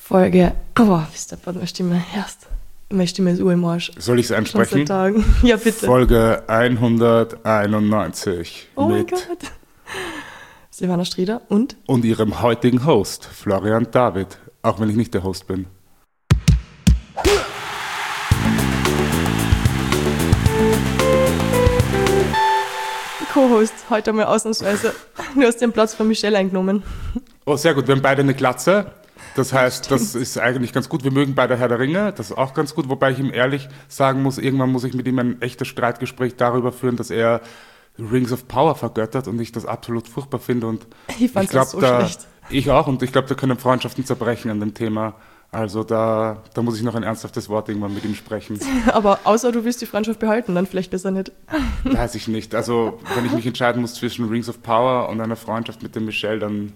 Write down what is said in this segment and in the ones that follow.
Folge. Oh, wie ist meine Stimme? Meine Stimme ist im Arsch. Soll ich es ansprechen? Ja, bitte. Folge 191 Oh mein mit Gott. Silvana Strieder und ihrem heutigen Host, Florian David, auch wenn ich nicht der Host bin. Co-Host heute mal ausnahmsweise. Du hast den Platz von Michelle eingenommen. Oh, sehr gut. Wir haben beide eine Glatze. Das heißt, das ist eigentlich ganz gut. Wir mögen beide Herr der Ringe. Das ist auch ganz gut. Wobei ich ihm ehrlich sagen muss, irgendwann muss ich mit ihm ein echtes Streitgespräch darüber führen, dass er Rings of Power vergöttert und ich das absolut furchtbar finde. Und Ich fand das so schlecht. Ich auch. Und ich glaube, da können Freundschaften zerbrechen an dem Thema. Also da muss ich noch ein ernsthaftes Wort irgendwann mit ihm sprechen. Aber außer du willst die Freundschaft behalten, dann vielleicht besser nicht. Weiß ich nicht. Also wenn ich mich entscheiden muss zwischen Rings of Power und einer Freundschaft mit dem Michelle, dann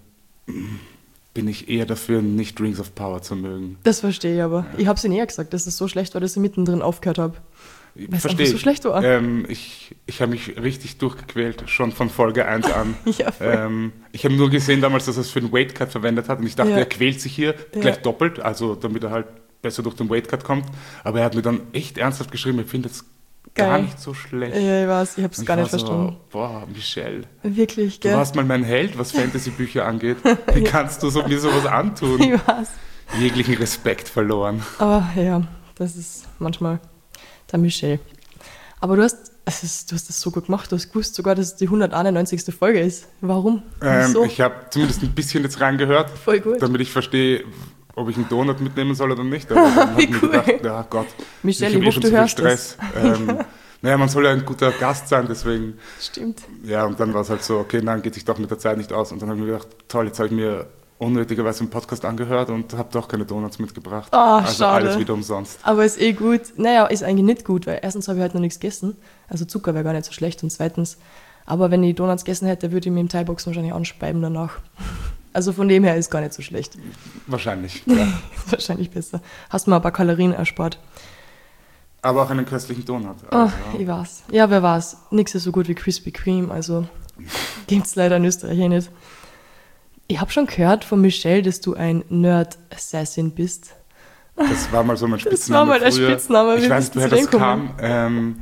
bin ich eher dafür, nicht Rings of Power zu mögen. Das verstehe ich aber. Ich habe es ihnen eher gesagt, dass es so schlecht war, dass ich mittendrin aufgehört habe. Weil es einfach so schlecht war. Ich habe mich richtig durchgequält, schon von Folge 1 an. Ja, voll. Ich habe nur gesehen damals, dass er es für den Weightcut verwendet hat und ich dachte, Ja. er quält sich hier gleich doppelt, also damit er halt besser durch den Weightcut kommt. Aber er hat mir dann echt ernsthaft geschrieben, er findet es gar nicht so schlecht. Ja, ich weiß, ich habe es Und gar nicht war so, verstanden. boah, Michelle, Wirklich, du gell? warst mal mein Held, was Fantasy-Bücher angeht. Wie kannst du mir sowas antun? Ich weiß. Jeglichen Respekt verloren. Aber ja, das ist manchmal der Michelle. Aber du hast das so gut gemacht, du hast gewusst sogar, dass es die 191. Folge ist. Warum? Wieso? Ich habe zumindest ein bisschen jetzt reingehört, Voll gut. damit ich verstehe, ob ich einen Donut mitnehmen soll oder nicht. Aber dann Wie hab ich cool. mir gedacht, ja Gott, Michelle, ich ich habe hoffe, schon du zu viel hörst Stress. Naja, man soll ja ein guter Gast sein, deswegen, Stimmt. ja, und dann war es halt so, okay, nein, geht sich doch mit der Zeit nicht aus. Und dann habe ich mir gedacht, toll, jetzt habe ich mir unnötigerweise einen Podcast angehört und habe doch keine Donuts mitgebracht. Also schade. alles wieder umsonst. Aber ist gut. Naja, ist eigentlich nicht gut, weil erstens habe ich heute noch nichts gegessen. Also Zucker wäre gar nicht so schlecht. Und zweitens, aber wenn ich Donuts gegessen hätte, würde ich mir im Thai-Boxen wahrscheinlich anspeiben danach. Also von dem her ist gar nicht so schlecht. Wahrscheinlich, ja. Wahrscheinlich besser. Hast mir ein paar Kalorien erspart. Aber auch einen köstlichen Donut. Oh, Also, ich weiß. Ja, wer weiß. Nichts ist so gut wie Krispy Kreme, also gibt es leider in Österreich eh nicht. Ich habe schon gehört von Michelle, dass du ein Nerd-Assassin bist. das war mal so mein Spitzname. Das war mal der früher. Spitzname, wie Ich weiß bist nicht, du woher zu dem das kam.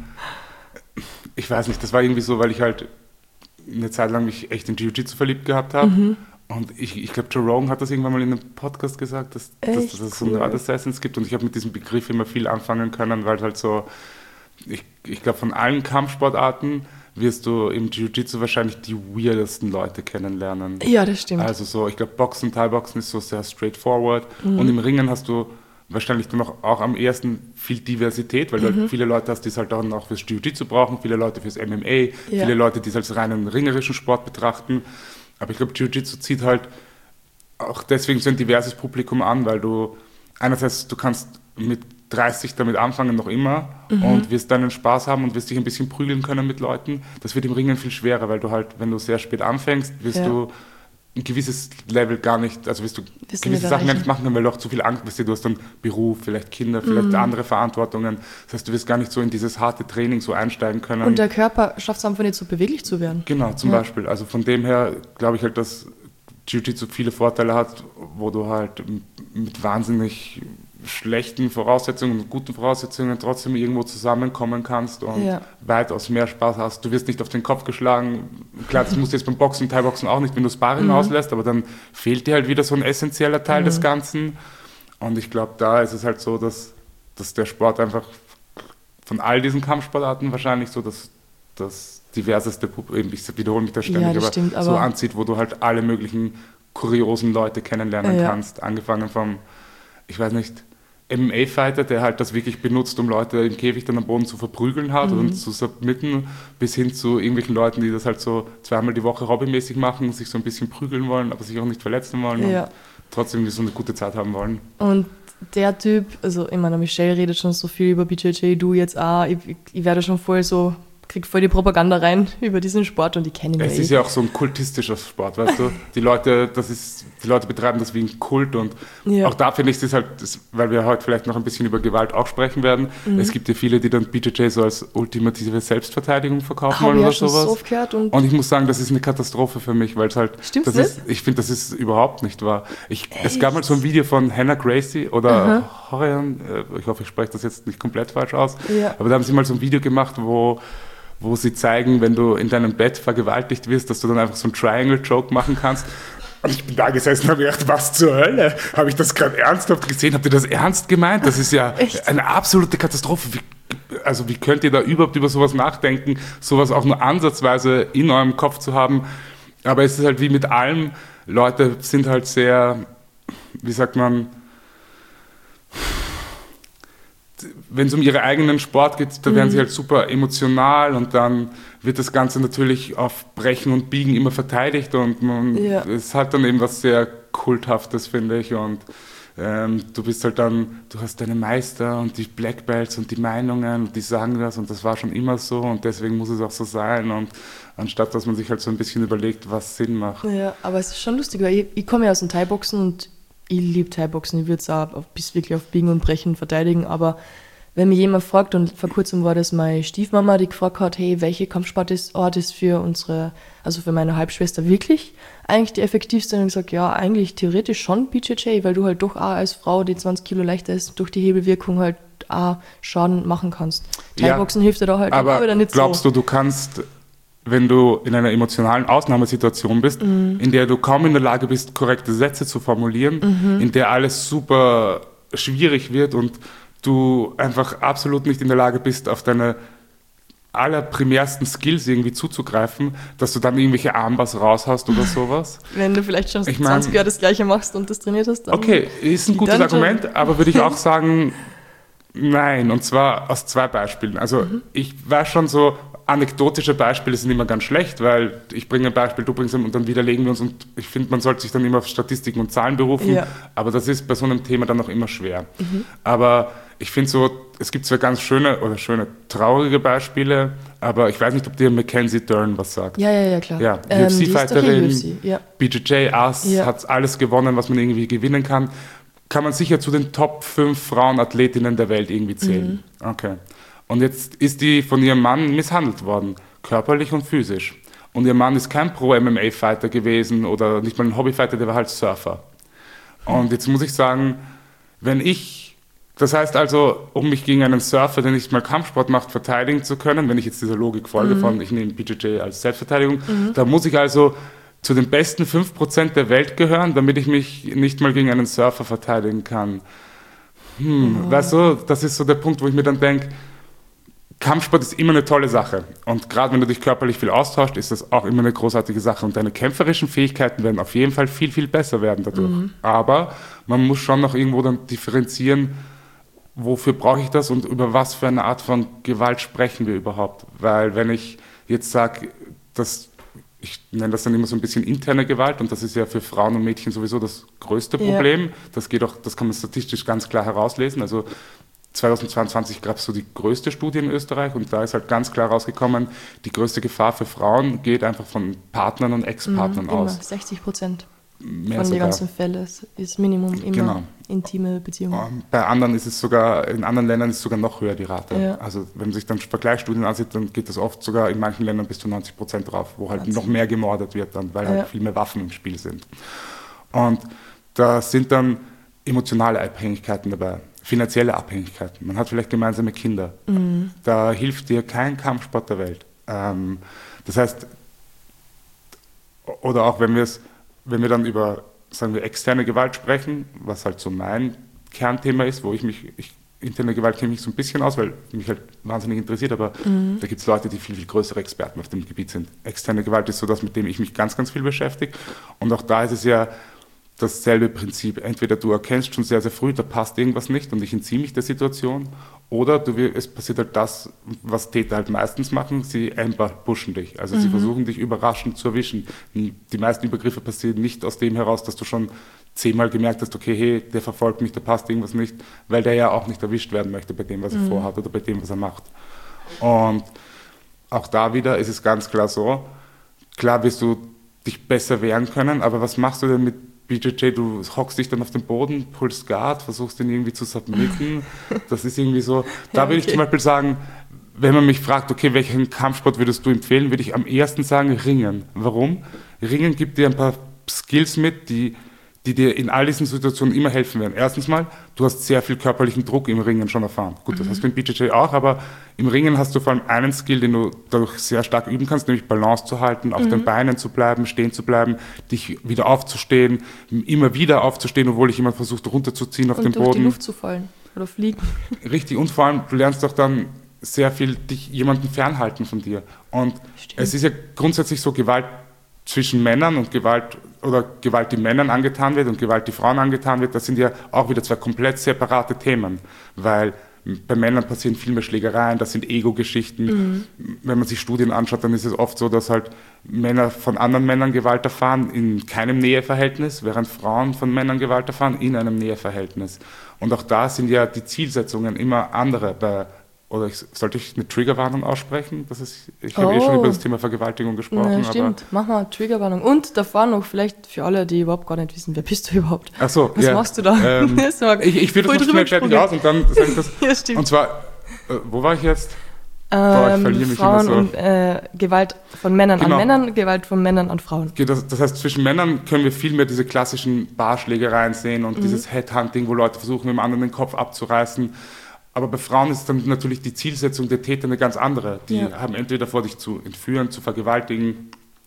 Ich weiß nicht, das war irgendwie so, weil ich halt eine Zeit lang mich echt in Jiu-Jitsu verliebt gehabt habe. Mhm. Und ich glaube, Joe Rogan hat das irgendwann mal in einem Podcast gesagt, dass es so cool. Nerd-Assassins gibt. Und ich habe mit diesem Begriff immer viel anfangen können, weil halt so, ich glaube, von allen Kampfsportarten wirst du im Jiu-Jitsu wahrscheinlich die weirdesten Leute kennenlernen. Ja, das stimmt. Also so, ich glaube, Boxen, Thai-Boxen ist so sehr straightforward. Und im Ringen hast du wahrscheinlich dann auch am ehesten viel Diversität, weil du halt viele Leute hast, die es halt dann auch fürs Jiu-Jitsu brauchen, viele Leute fürs MMA, viele Leute, die es als reinen ringerischen Sport betrachten. Aber ich glaube, Jiu-Jitsu zieht halt auch deswegen so ein diverses Publikum an, weil du einerseits, du kannst mit 30 damit anfangen, noch immer, und wirst deinen Spaß haben und wirst dich ein bisschen prügeln können mit Leuten. Das wird im Ringen viel schwerer, weil du halt, wenn du sehr spät anfängst, wirst du ein gewisses Level gar nicht, also wirst du gewisse Sachen gar nicht machen können, weil du auch zu viel Angst hast. Du hast dann Beruf, vielleicht Kinder, vielleicht andere Verantwortungen. Das heißt, du wirst gar nicht so in dieses harte Training so einsteigen können. Und der Körper schafft es einfach nicht so beweglich zu werden. Genau, zum Beispiel. Also von dem her glaube ich halt, dass Jiu-Jitsu viele Vorteile hat, wo du halt mit wahnsinnig schlechten Voraussetzungen und guten Voraussetzungen trotzdem irgendwo zusammenkommen kannst und weitaus mehr Spaß hast. Du wirst nicht auf den Kopf geschlagen. Klar, das musst du jetzt beim Boxen, Thai-Boxen auch nicht, wenn du Sparring auslässt, aber dann fehlt dir halt wieder so ein essentieller Teil des Ganzen. Und ich glaube, da ist es halt so, dass der Sport einfach von all diesen Kampfsportarten wahrscheinlich so das diverseste Publikum, ich wiederhole mich da ständig, aber so anzieht, wo du halt alle möglichen kuriosen Leute kennenlernen kannst. Angefangen vom, ich weiß nicht, MMA-Fighter, der halt das wirklich benutzt, um Leute im Käfig dann am Boden zu verprügeln hat und zu submitten, bis hin zu irgendwelchen Leuten, die das halt so zweimal die Woche hobbymäßig machen, sich so ein bisschen prügeln wollen, aber sich auch nicht verletzen wollen und trotzdem so eine gute Zeit haben wollen. Und der Typ, also ich meine, Michelle redet schon so viel über BJJ, du jetzt auch, ich werde schon voll so kriege voll die Propaganda rein über diesen Sport und die kennen ihn Es ist ja auch so ein kultistischer Sport, weißt du? Die Leute betreiben das wie ein Kult und auch da finde ich es halt, weil wir heute vielleicht noch ein bisschen über Gewalt auch sprechen werden, es gibt ja viele, die dann BJJ so als ultimative Selbstverteidigung verkaufen wollen oder sowas. So gehört und ich muss sagen, das ist eine Katastrophe für mich, weil es halt, ich finde, das ist überhaupt nicht wahr. Es gab mal so ein Video von Hannah Gracie oder Horian, ich hoffe, ich spreche das jetzt nicht komplett falsch aus, aber da haben sie mal so ein Video gemacht, wo sie zeigen, wenn du in deinem Bett vergewaltigt wirst, dass du dann einfach so einen Triangle-Joke machen kannst. Und ich bin da gesessen und habe gedacht, was zur Hölle? Habe ich das gerade ernsthaft gesehen? Habt ihr das ernst gemeint? Das ist ja eine absolute Katastrophe. Wie könnt ihr da überhaupt über sowas nachdenken, sowas auch nur ansatzweise in eurem Kopf zu haben? Aber es ist halt wie mit allem, Leute sind halt sehr, wie sagt man, wenn es um ihren eigenen Sport geht, da werden sie halt super emotional und dann wird das Ganze natürlich auf Brechen und Biegen immer verteidigt und es hat dann eben was sehr Kulthaftes, finde ich, und du bist halt dann, du hast deine Meister und die Black Belts und die Meinungen und die sagen das und das war schon immer so und deswegen muss es auch so sein und anstatt, dass man sich halt so ein bisschen überlegt, was Sinn macht. Ja, aber es ist schon lustig, weil ich komme ja aus dem Thai-Boxen und ich liebe Thai-Boxen, ich würde es auch bis wirklich auf Biegen und Brechen verteidigen, aber wenn mich jemand fragt, und vor kurzem war das meine Stiefmama, die gefragt hat, hey, welche Kampfsportart ist für für meine Halbschwester wirklich eigentlich die effektivste? Und ich gesagt, ja, eigentlich theoretisch schon BJJ, weil du halt doch auch als Frau, die 20 Kilo leichter ist, durch die Hebelwirkung halt auch Schaden machen kannst. Thai-Boxen hilft dir da halt aber wieder nicht so. Glaubst du kannst, wenn du in einer emotionalen Ausnahmesituation bist, in der du kaum in der Lage bist, korrekte Sätze zu formulieren, in der alles super schwierig wird und du einfach absolut nicht in der Lage bist, auf deine allerprimärsten Skills irgendwie zuzugreifen, dass du dann irgendwelche Armbars raushaust oder sowas. Wenn du vielleicht schon 20 Jahre das Gleiche machst und das trainiert hast, dann... Okay, ist ein gutes Argument, aber würde ich auch sagen, nein, und zwar aus 2 Beispielen. Also ich weiß schon so, anekdotische Beispiele sind immer ganz schlecht, weil ich bringe ein Beispiel, du bringst ein und dann widerlegen wir uns und ich finde, man sollte sich dann immer auf Statistiken und Zahlen berufen, aber das ist bei so einem Thema dann noch immer schwer. Aber ich finde so, es gibt zwar ganz schöne traurige Beispiele, aber ich weiß nicht, ob dir Mackenzie Dern was sagt. Ja, klar. Ja, UFC-Fighterin, BJJ-Ass, hat alles gewonnen, was man irgendwie gewinnen kann. Kann man sicher zu den Top 5 Frauenathletinnen der Welt irgendwie zählen. Okay. Und jetzt ist die von ihrem Mann misshandelt worden, körperlich und physisch. Und ihr Mann ist kein Pro-MMA-Fighter gewesen oder nicht mal ein Hobbyfighter, der war halt Surfer. Und jetzt muss ich sagen, das heißt also, um mich gegen einen Surfer, der nicht mal Kampfsport macht, verteidigen zu können, wenn ich jetzt dieser Logik folge von, ich nehme BJJ als Selbstverteidigung, da muss ich also zu den besten 5% der Welt gehören, damit ich mich nicht mal gegen einen Surfer verteidigen kann. Weißt du, das ist so der Punkt, wo ich mir dann denke, Kampfsport ist immer eine tolle Sache und gerade wenn du dich körperlich viel austauscht, ist das auch immer eine großartige Sache und deine kämpferischen Fähigkeiten werden auf jeden Fall viel, viel besser werden dadurch. Aber man muss schon noch irgendwo dann differenzieren, wofür brauche ich das und über was für eine Art von Gewalt sprechen wir überhaupt? Weil wenn ich jetzt sage, ich nenne das dann immer so ein bisschen interne Gewalt und das ist ja für Frauen und Mädchen sowieso das größte Problem. Das kann man statistisch ganz klar herauslesen. Also 2022 gab es so die größte Studie in Österreich und da ist halt ganz klar rausgekommen, die größte Gefahr für Frauen geht einfach von Partnern und Ex-Partnern aus. 60% von den ganzen Fällen ist Minimum immer intime Beziehungen. Bei anderen ist es sogar, in anderen Ländern ist es sogar noch höher die Rate. Ja. Also wenn man sich dann Vergleichsstudien ansieht, dann geht das oft sogar in manchen Ländern bis zu 90% drauf, wo halt noch mehr gemordet wird dann, weil halt viel mehr Waffen im Spiel sind. Und da sind dann emotionale Abhängigkeiten dabei. Finanzielle Abhängigkeiten. Man hat vielleicht gemeinsame Kinder. Da hilft dir kein Kampfsport der Welt. Das heißt, oder auch wenn wir dann über, sagen wir, externe Gewalt sprechen, was halt so mein Kernthema ist, wo interne Gewalt kenne ich mich so ein bisschen aus, weil mich halt wahnsinnig interessiert, aber da gibt es Leute, die viel, viel größere Experten auf dem Gebiet sind. Externe Gewalt ist so das, mit dem ich mich ganz, ganz viel beschäftige. Und auch da ist es ja dasselbe Prinzip. Entweder du erkennst schon sehr, sehr früh, da passt irgendwas nicht und ich entziehe mich der Situation, oder es passiert halt das, was Täter halt meistens machen, sie pushen dich. Also sie versuchen dich überraschend zu erwischen. Die meisten Übergriffe passieren nicht aus dem heraus, dass du schon 10-mal gemerkt hast, okay, hey, der verfolgt mich, da passt irgendwas nicht, weil der ja auch nicht erwischt werden möchte bei dem, was er vorhat oder bei dem, was er macht. Und auch da wieder ist es ganz klar so, klar wirst du dich besser wehren können, aber was machst du denn mit BJJ? Du hockst dich dann auf den Boden, pulst Guard, versuchst ihn irgendwie zu submitten. Das ist irgendwie so, da würde ich zum Beispiel sagen, wenn man mich fragt, okay, welchen Kampfsport würdest du empfehlen, würde ich am ehesten sagen Ringen. Warum? Ringen gibt dir ein paar Skills mit, die dir in all diesen Situationen immer helfen werden. Erstens mal, du hast sehr viel körperlichen Druck im Ringen schon erfahren. Gut, das hast du im BJJ auch, aber im Ringen hast du vor allem einen Skill, den du dadurch sehr stark üben kannst, nämlich Balance zu halten, auf den Beinen zu bleiben, stehen zu bleiben, dich wieder aufzustehen, immer wieder aufzustehen, obwohl dich jemand versucht runterzuziehen auf den Boden. Und durch die Luft zu fallen oder fliegen. Richtig, und vor allem, du lernst doch dann sehr viel dich jemanden fernhalten von dir. Und es ist ja grundsätzlich so, Gewalt zwischen Männern und Gewalt, oder Gewalt, die Männern angetan wird und Gewalt, die Frauen angetan wird, das sind ja auch wieder zwei komplett separate Themen, weil bei Männern passieren viel mehr Schlägereien, das sind Ego-Geschichten. Wenn man sich Studien anschaut, dann ist es oft so, dass halt Männer von anderen Männern Gewalt erfahren in keinem Näheverhältnis, während Frauen von Männern Gewalt erfahren in einem Näheverhältnis. Und auch da sind ja die Zielsetzungen immer andere. Oder sollte ich eine Triggerwarnung aussprechen? Ich habe schon über das Thema Vergewaltigung gesprochen. Ja, stimmt, mach mal Triggerwarnung. Und davor noch vielleicht für alle, die überhaupt gar nicht wissen, wer bist du überhaupt? Ach so, was machst du da? Ich führe das noch schnell fertig aus und dann sage ich das. Ja, stimmt. Und zwar, wo war ich jetzt? Ich verliere mich Frauen immer so. Und Gewalt von Männern an Männern, Gewalt von Männern an Frauen. Okay, das heißt, zwischen Männern können wir viel mehr diese klassischen Barschlägereien sehen und dieses Headhunting, wo Leute versuchen, dem anderen den Kopf abzureißen. Aber bei Frauen ist dann natürlich die Zielsetzung der Täter eine ganz andere. Die haben entweder vor, dich zu entführen, zu vergewaltigen.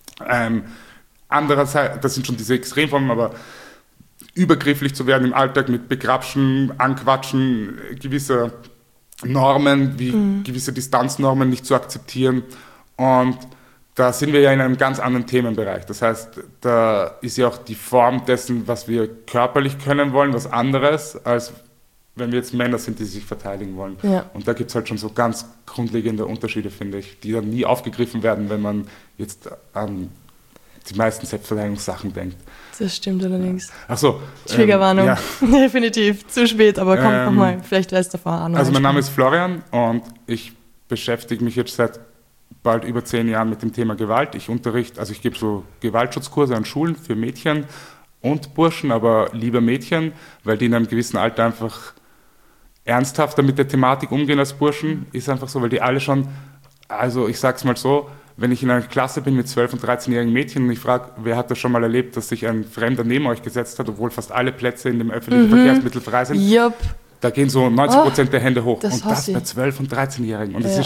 Andererseits, das sind schon diese Extremformen, aber übergrifflich zu werden im Alltag mit Begrapschen, Anquatschen, gewisse Normen, wie gewisse Distanznormen nicht zu akzeptieren. Und da sind wir ja in einem ganz anderen Themenbereich. Das heißt, da ist ja auch die Form dessen, was wir körperlich können wollen, was anderes, als wenn wir jetzt Männer sind, die sich verteidigen wollen. Ja. Und da gibt es halt schon so ganz grundlegende Unterschiede, finde ich, die dann nie aufgegriffen werden, wenn man jetzt an die meisten Selbstverteidigungssachen denkt. Das stimmt allerdings. Ach so. Triggerwarnung. Ja. Definitiv. Zu spät, aber kommt nochmal. Vielleicht lässt davor an. Also mein Name ist Florian und ich beschäftige mich jetzt seit bald über 10 Jahren mit dem Thema Gewalt. Ich gebe so Gewaltschutzkurse an Schulen für Mädchen und Burschen, aber lieber Mädchen, weil die in einem gewissen Alter einfach ernsthafter mit der Thematik umgehen als Burschen, ist einfach so, weil die alle schon, also ich sag's mal so, wenn ich in einer Klasse bin mit 12- und 13-jährigen Mädchen und ich frage, wer hat das schon mal erlebt, dass sich ein Fremder neben euch gesetzt hat, obwohl fast alle Plätze in dem öffentlichen Verkehrsmittel frei sind, da gehen so 90% der Hände hoch. Und das bei 12- und 13-Jährigen. Und das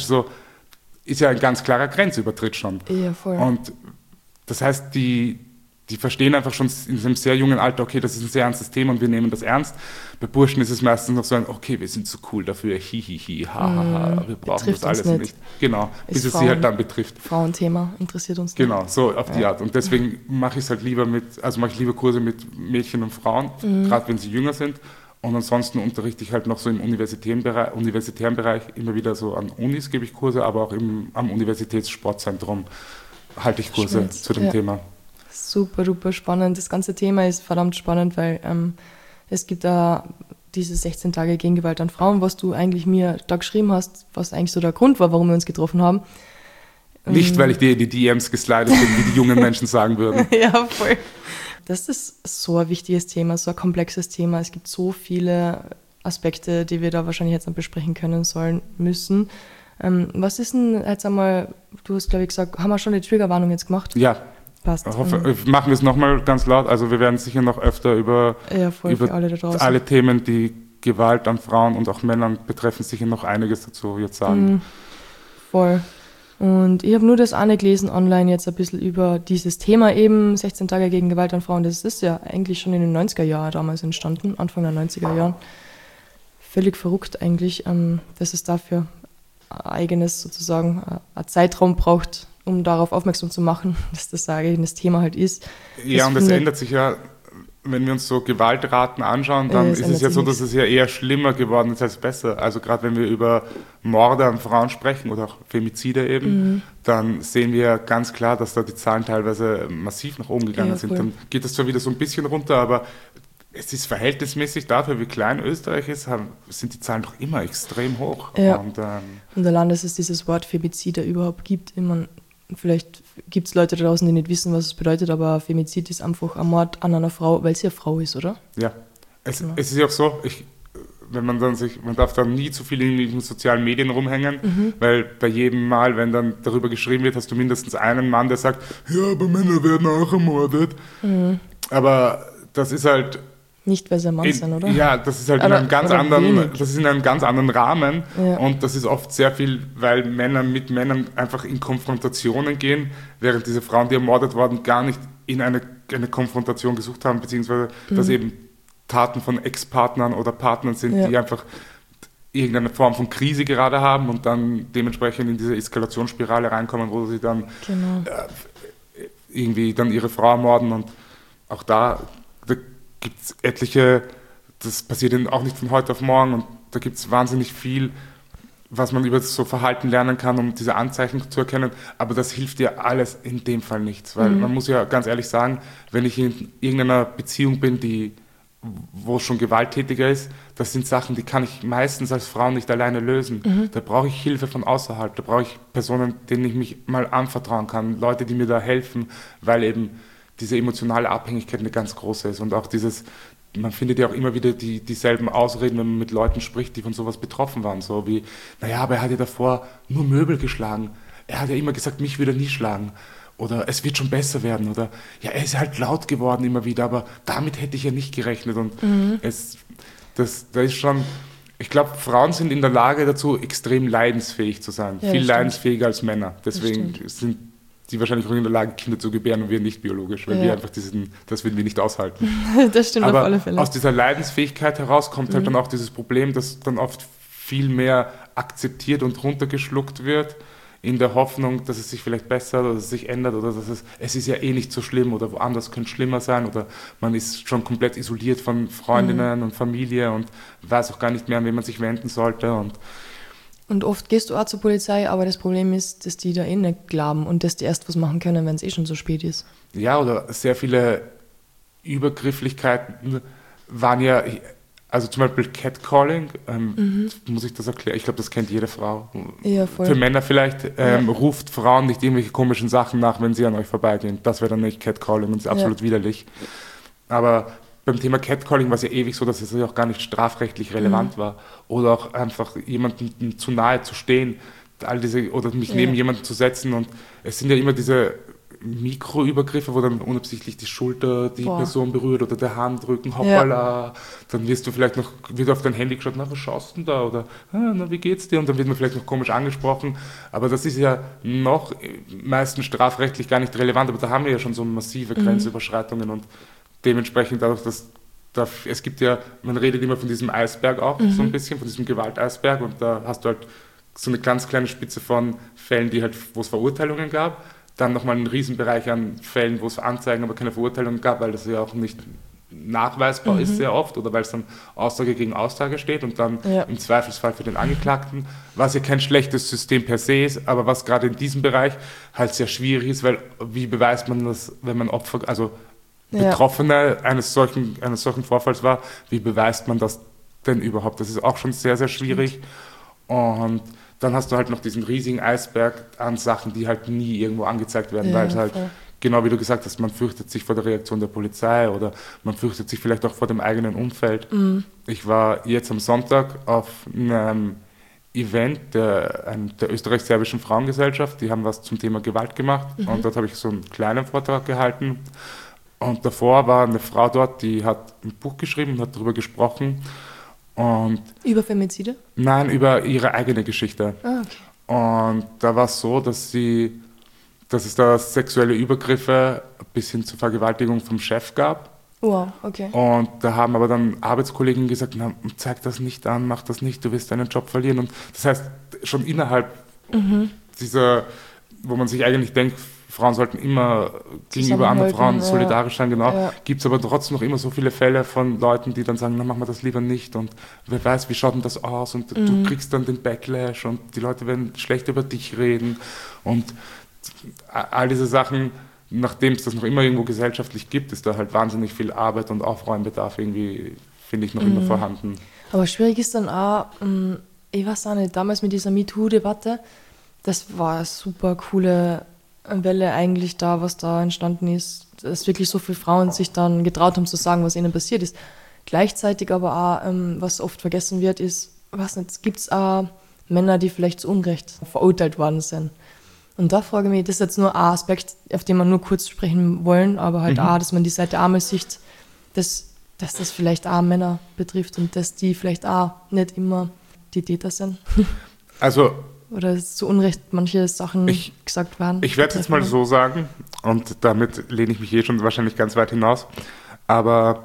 ist ja ein ganz klarer Grenzübertritt schon. Ja, voll. Und das heißt, die verstehen einfach schon in einem sehr jungen Alter, okay, das ist ein sehr ernstes Thema und wir nehmen das ernst. Bei Burschen ist es meistens noch so ein, okay, wir sind so cool dafür, hihihi, hahaha, wir brauchen das alles nicht. Genau, bis es sie halt dann betrifft. Frauenthema interessiert uns nicht. Genau, so auf die Art. Und deswegen mache ich es halt lieber mache ich lieber Kurse mit Mädchen und Frauen, gerade wenn sie jünger sind. Und ansonsten unterrichte ich halt noch so im universitären Bereich immer wieder so an Unis gebe ich Kurse, aber auch am Universitätssportzentrum halte ich Kurse zu dem Thema. Super, super spannend. Das ganze Thema ist verdammt spannend, weil es gibt da diese 16 Tage gegen Gewalt an Frauen, was du eigentlich mir da geschrieben hast, was eigentlich so der Grund war, warum wir uns getroffen haben. Nicht, weil ich dir in die DMs geslidet bin, wie die jungen Menschen sagen würden. Ja, voll. Das ist so ein wichtiges Thema, so ein komplexes Thema. Es gibt so viele Aspekte, die wir da wahrscheinlich jetzt noch besprechen können sollen, müssen. Was ist denn jetzt einmal, du hast glaube ich gesagt, haben wir schon die Triggerwarnung jetzt gemacht? Ja. Passt. Machen wir es nochmal ganz laut. Also wir werden sicher noch öfter über alle Themen, die Gewalt an Frauen und auch Männern betreffen, sicher noch einiges dazu jetzt sagen. Voll. Und ich habe nur das eine gelesen online jetzt ein bisschen über dieses Thema eben, 16 Tage gegen Gewalt an Frauen. Das ist ja eigentlich schon in den 90er Jahren damals entstanden, Anfang der 90er Jahren. Völlig verrückt eigentlich, dass es dafür ein eigenes sozusagen ein Zeitraum braucht, um darauf aufmerksam zu machen, dass das ein eigenes Thema halt ist. Ja, und das ändert sich ja, wenn wir uns so Gewaltraten anschauen, dann ist es ja so, dass es ja eher schlimmer geworden ist als besser. Also gerade wenn wir über Morde an Frauen sprechen oder auch Femizide eben, dann sehen wir ganz klar, dass da die Zahlen teilweise massiv nach oben gegangen sind. Dann geht das zwar wieder so ein bisschen runter, aber es ist verhältnismäßig dafür, wie klein Österreich ist, sind die Zahlen doch immer extrem hoch. Ja. Und allein, dass es dieses Wort Femizid da überhaupt gibt. Ich meine, vielleicht gibt es Leute da draußen, die nicht wissen, was es bedeutet, aber Femizid ist einfach ein Mord an einer Frau, weil sie eine Frau ist, oder? Ja, es ist ja auch so, man darf dann nie zu viel in den sozialen Medien rumhängen, weil bei jedem Mal, wenn dann darüber geschrieben wird, hast du mindestens einen Mann, der sagt, ja, aber Männer werden auch ermordet. Aber das ist halt... Nicht, weil sie ein Mann sind, oder? Ja, das ist halt in einem ganz anderen Rahmen, ja. Und das ist oft sehr viel, weil Männer mit Männern einfach in Konfrontationen gehen, während diese Frauen, die ermordet wurden, gar nicht in eine Konfrontation gesucht haben, beziehungsweise dass eben Taten von Ex-Partnern oder Partnern sind, die einfach irgendeine Form von Krise gerade haben und dann dementsprechend in diese Eskalationsspirale reinkommen, wo sie dann irgendwie dann ihre Frau ermorden, und auch da gibt es etliche, das passiert auch nicht von heute auf morgen, und da gibt es wahnsinnig viel, was man über so Verhalten lernen kann, um diese Anzeichen zu erkennen, aber das hilft dir alles in dem Fall nichts, weil man muss ja ganz ehrlich sagen, wenn ich in irgendeiner Beziehung bin, wo es schon gewalttätiger ist, das sind Sachen, die kann ich meistens als Frau nicht alleine lösen. Da brauche ich Hilfe von außerhalb, da brauche ich Personen, denen ich mich mal anvertrauen kann, Leute, die mir da helfen, weil eben diese emotionale Abhängigkeit eine ganz große ist, und auch man findet ja auch immer wieder dieselben Ausreden, wenn man mit Leuten spricht, die von sowas betroffen waren, so wie, naja, aber er hat ja davor nur Möbel geschlagen, er hat ja immer gesagt, mich würde er nie schlagen, oder es wird schon besser werden, oder ja, er ist halt laut geworden immer wieder, aber damit hätte ich ja nicht gerechnet, und da ist schon, ich glaube, Frauen sind in der Lage dazu, extrem leidensfähig zu sein, viel leidensfähiger als Männer, deswegen sind die wahrscheinlich auch in der Lage, Kinder zu gebären, und wir nicht biologisch, weil wir einfach das würden wir nicht aushalten. Das stimmt. Aber auf alle Fälle. Aus dieser Leidensfähigkeit heraus kommt halt dann auch dieses Problem, dass dann oft viel mehr akzeptiert und runtergeschluckt wird, in der Hoffnung, dass es sich vielleicht bessert oder dass es sich ändert, oder dass es ist ja eh nicht so schlimm, oder woanders könnte es schlimmer sein, oder man ist schon komplett isoliert von Freundinnen und Familie und weiß auch gar nicht mehr, an wen man sich wenden sollte. Und oft gehst du auch zur Polizei, aber das Problem ist, dass die da eh nicht glauben und dass die erst was machen können, wenn es eh schon so spät ist. Ja, oder sehr viele Übergrifflichkeiten waren ja, also zum Beispiel Catcalling, muss ich das erklären? Ich glaube, das kennt jede Frau. Ja, voll. Für Männer vielleicht, ruft Frauen nicht irgendwelche komischen Sachen nach, wenn sie an euch vorbeigehen. Das wäre dann nicht Catcalling, und ist absolut widerlich. Aber beim Thema Catcalling war es ja ewig so, dass es ja auch gar nicht strafrechtlich relevant war. Oder auch einfach jemandem zu nahe zu stehen, oder mich neben jemanden zu setzen. Und es sind ja immer diese Mikroübergriffe, wo dann unabsichtlich die Schulter die Person berührt oder der Handrücken, hoppala. Dann wird auf dein Handy geschaut, na, was schaust du denn da? Oder, na, wie geht's dir? Und dann wird man vielleicht noch komisch angesprochen. Aber das ist ja noch meistens strafrechtlich gar nicht relevant. Aber da haben wir ja schon so massive Grenzüberschreitungen, und dementsprechend dadurch, es gibt ja, man redet immer von diesem Eisberg auch, so ein bisschen, von diesem Gewalteisberg, und da hast du halt so eine ganz kleine Spitze von Fällen, wo es Verurteilungen gab, dann nochmal einen Riesenbereich an Fällen, wo es Anzeigen, aber keine Verurteilungen gab, weil das ja auch nicht nachweisbar ist sehr oft, oder weil es dann Aussage gegen Aussage steht und dann im Zweifelsfall für den Angeklagten, was ja kein schlechtes System per se ist, aber was gerade in diesem Bereich halt sehr schwierig ist, weil wie beweist man das, wenn man Betroffene eines solchen Vorfalls war, wie beweist man das denn überhaupt? Das ist auch schon sehr, sehr schwierig. Und dann hast du halt noch diesen riesigen Eisberg an Sachen, die halt nie irgendwo angezeigt werden, weil es halt, genau wie du gesagt hast, man fürchtet sich vor der Reaktion der Polizei oder man fürchtet sich vielleicht auch vor dem eigenen Umfeld. Ich war jetzt am Sonntag auf einem Event der österreich-serbischen Frauengesellschaft, die haben was zum Thema Gewalt gemacht und dort habe ich so einen kleinen Vortrag gehalten. Und davor war eine Frau dort, die hat ein Buch geschrieben und hat darüber gesprochen. Und über Femizide? Nein, über ihre eigene Geschichte. Okay. Und da war es so, dass es da sexuelle Übergriffe bis hin zur Vergewaltigung vom Chef gab. Wow, okay. Und da haben aber dann Arbeitskollegen gesagt, na, zeig das nicht an, mach das nicht, du wirst deinen Job verlieren. Und das heißt, schon innerhalb dieser, wo man sich eigentlich denkt, Frauen sollten immer gegenüber anderen Frauen solidarisch sein, genau. Gibt es aber trotzdem noch immer so viele Fälle von Leuten, die dann sagen, na, machen wir das lieber nicht und wer weiß, wie schaut denn das aus und du kriegst dann den Backlash und die Leute werden schlecht über dich reden und all diese Sachen, nachdem es das noch immer irgendwo gesellschaftlich gibt, ist da halt wahnsinnig viel Arbeit und Aufräumbedarf irgendwie, finde ich, noch immer vorhanden. Aber schwierig ist dann auch, ich weiß auch nicht, damals mit dieser MeToo-Debatte, das war eine super coole Welle eigentlich da, was da entstanden ist, dass wirklich so viele Frauen sich dann getraut haben zu sagen, was ihnen passiert ist. Gleichzeitig aber auch, was oft vergessen wird, ist, was nicht, gibt es auch Männer, die vielleicht zu Unrecht verurteilt worden sind. Und da frage ich mich, das ist jetzt nur ein Aspekt, auf den wir nur kurz sprechen wollen, aber halt auch, dass man die Seite einmal sieht, dass das vielleicht auch Männer betrifft und dass die vielleicht auch nicht immer die Täter sind. Also oder zu Unrecht manche Sachen gesagt werden. Ich werde es jetzt mal so sagen, und damit lehne ich mich schon wahrscheinlich ganz weit hinaus, aber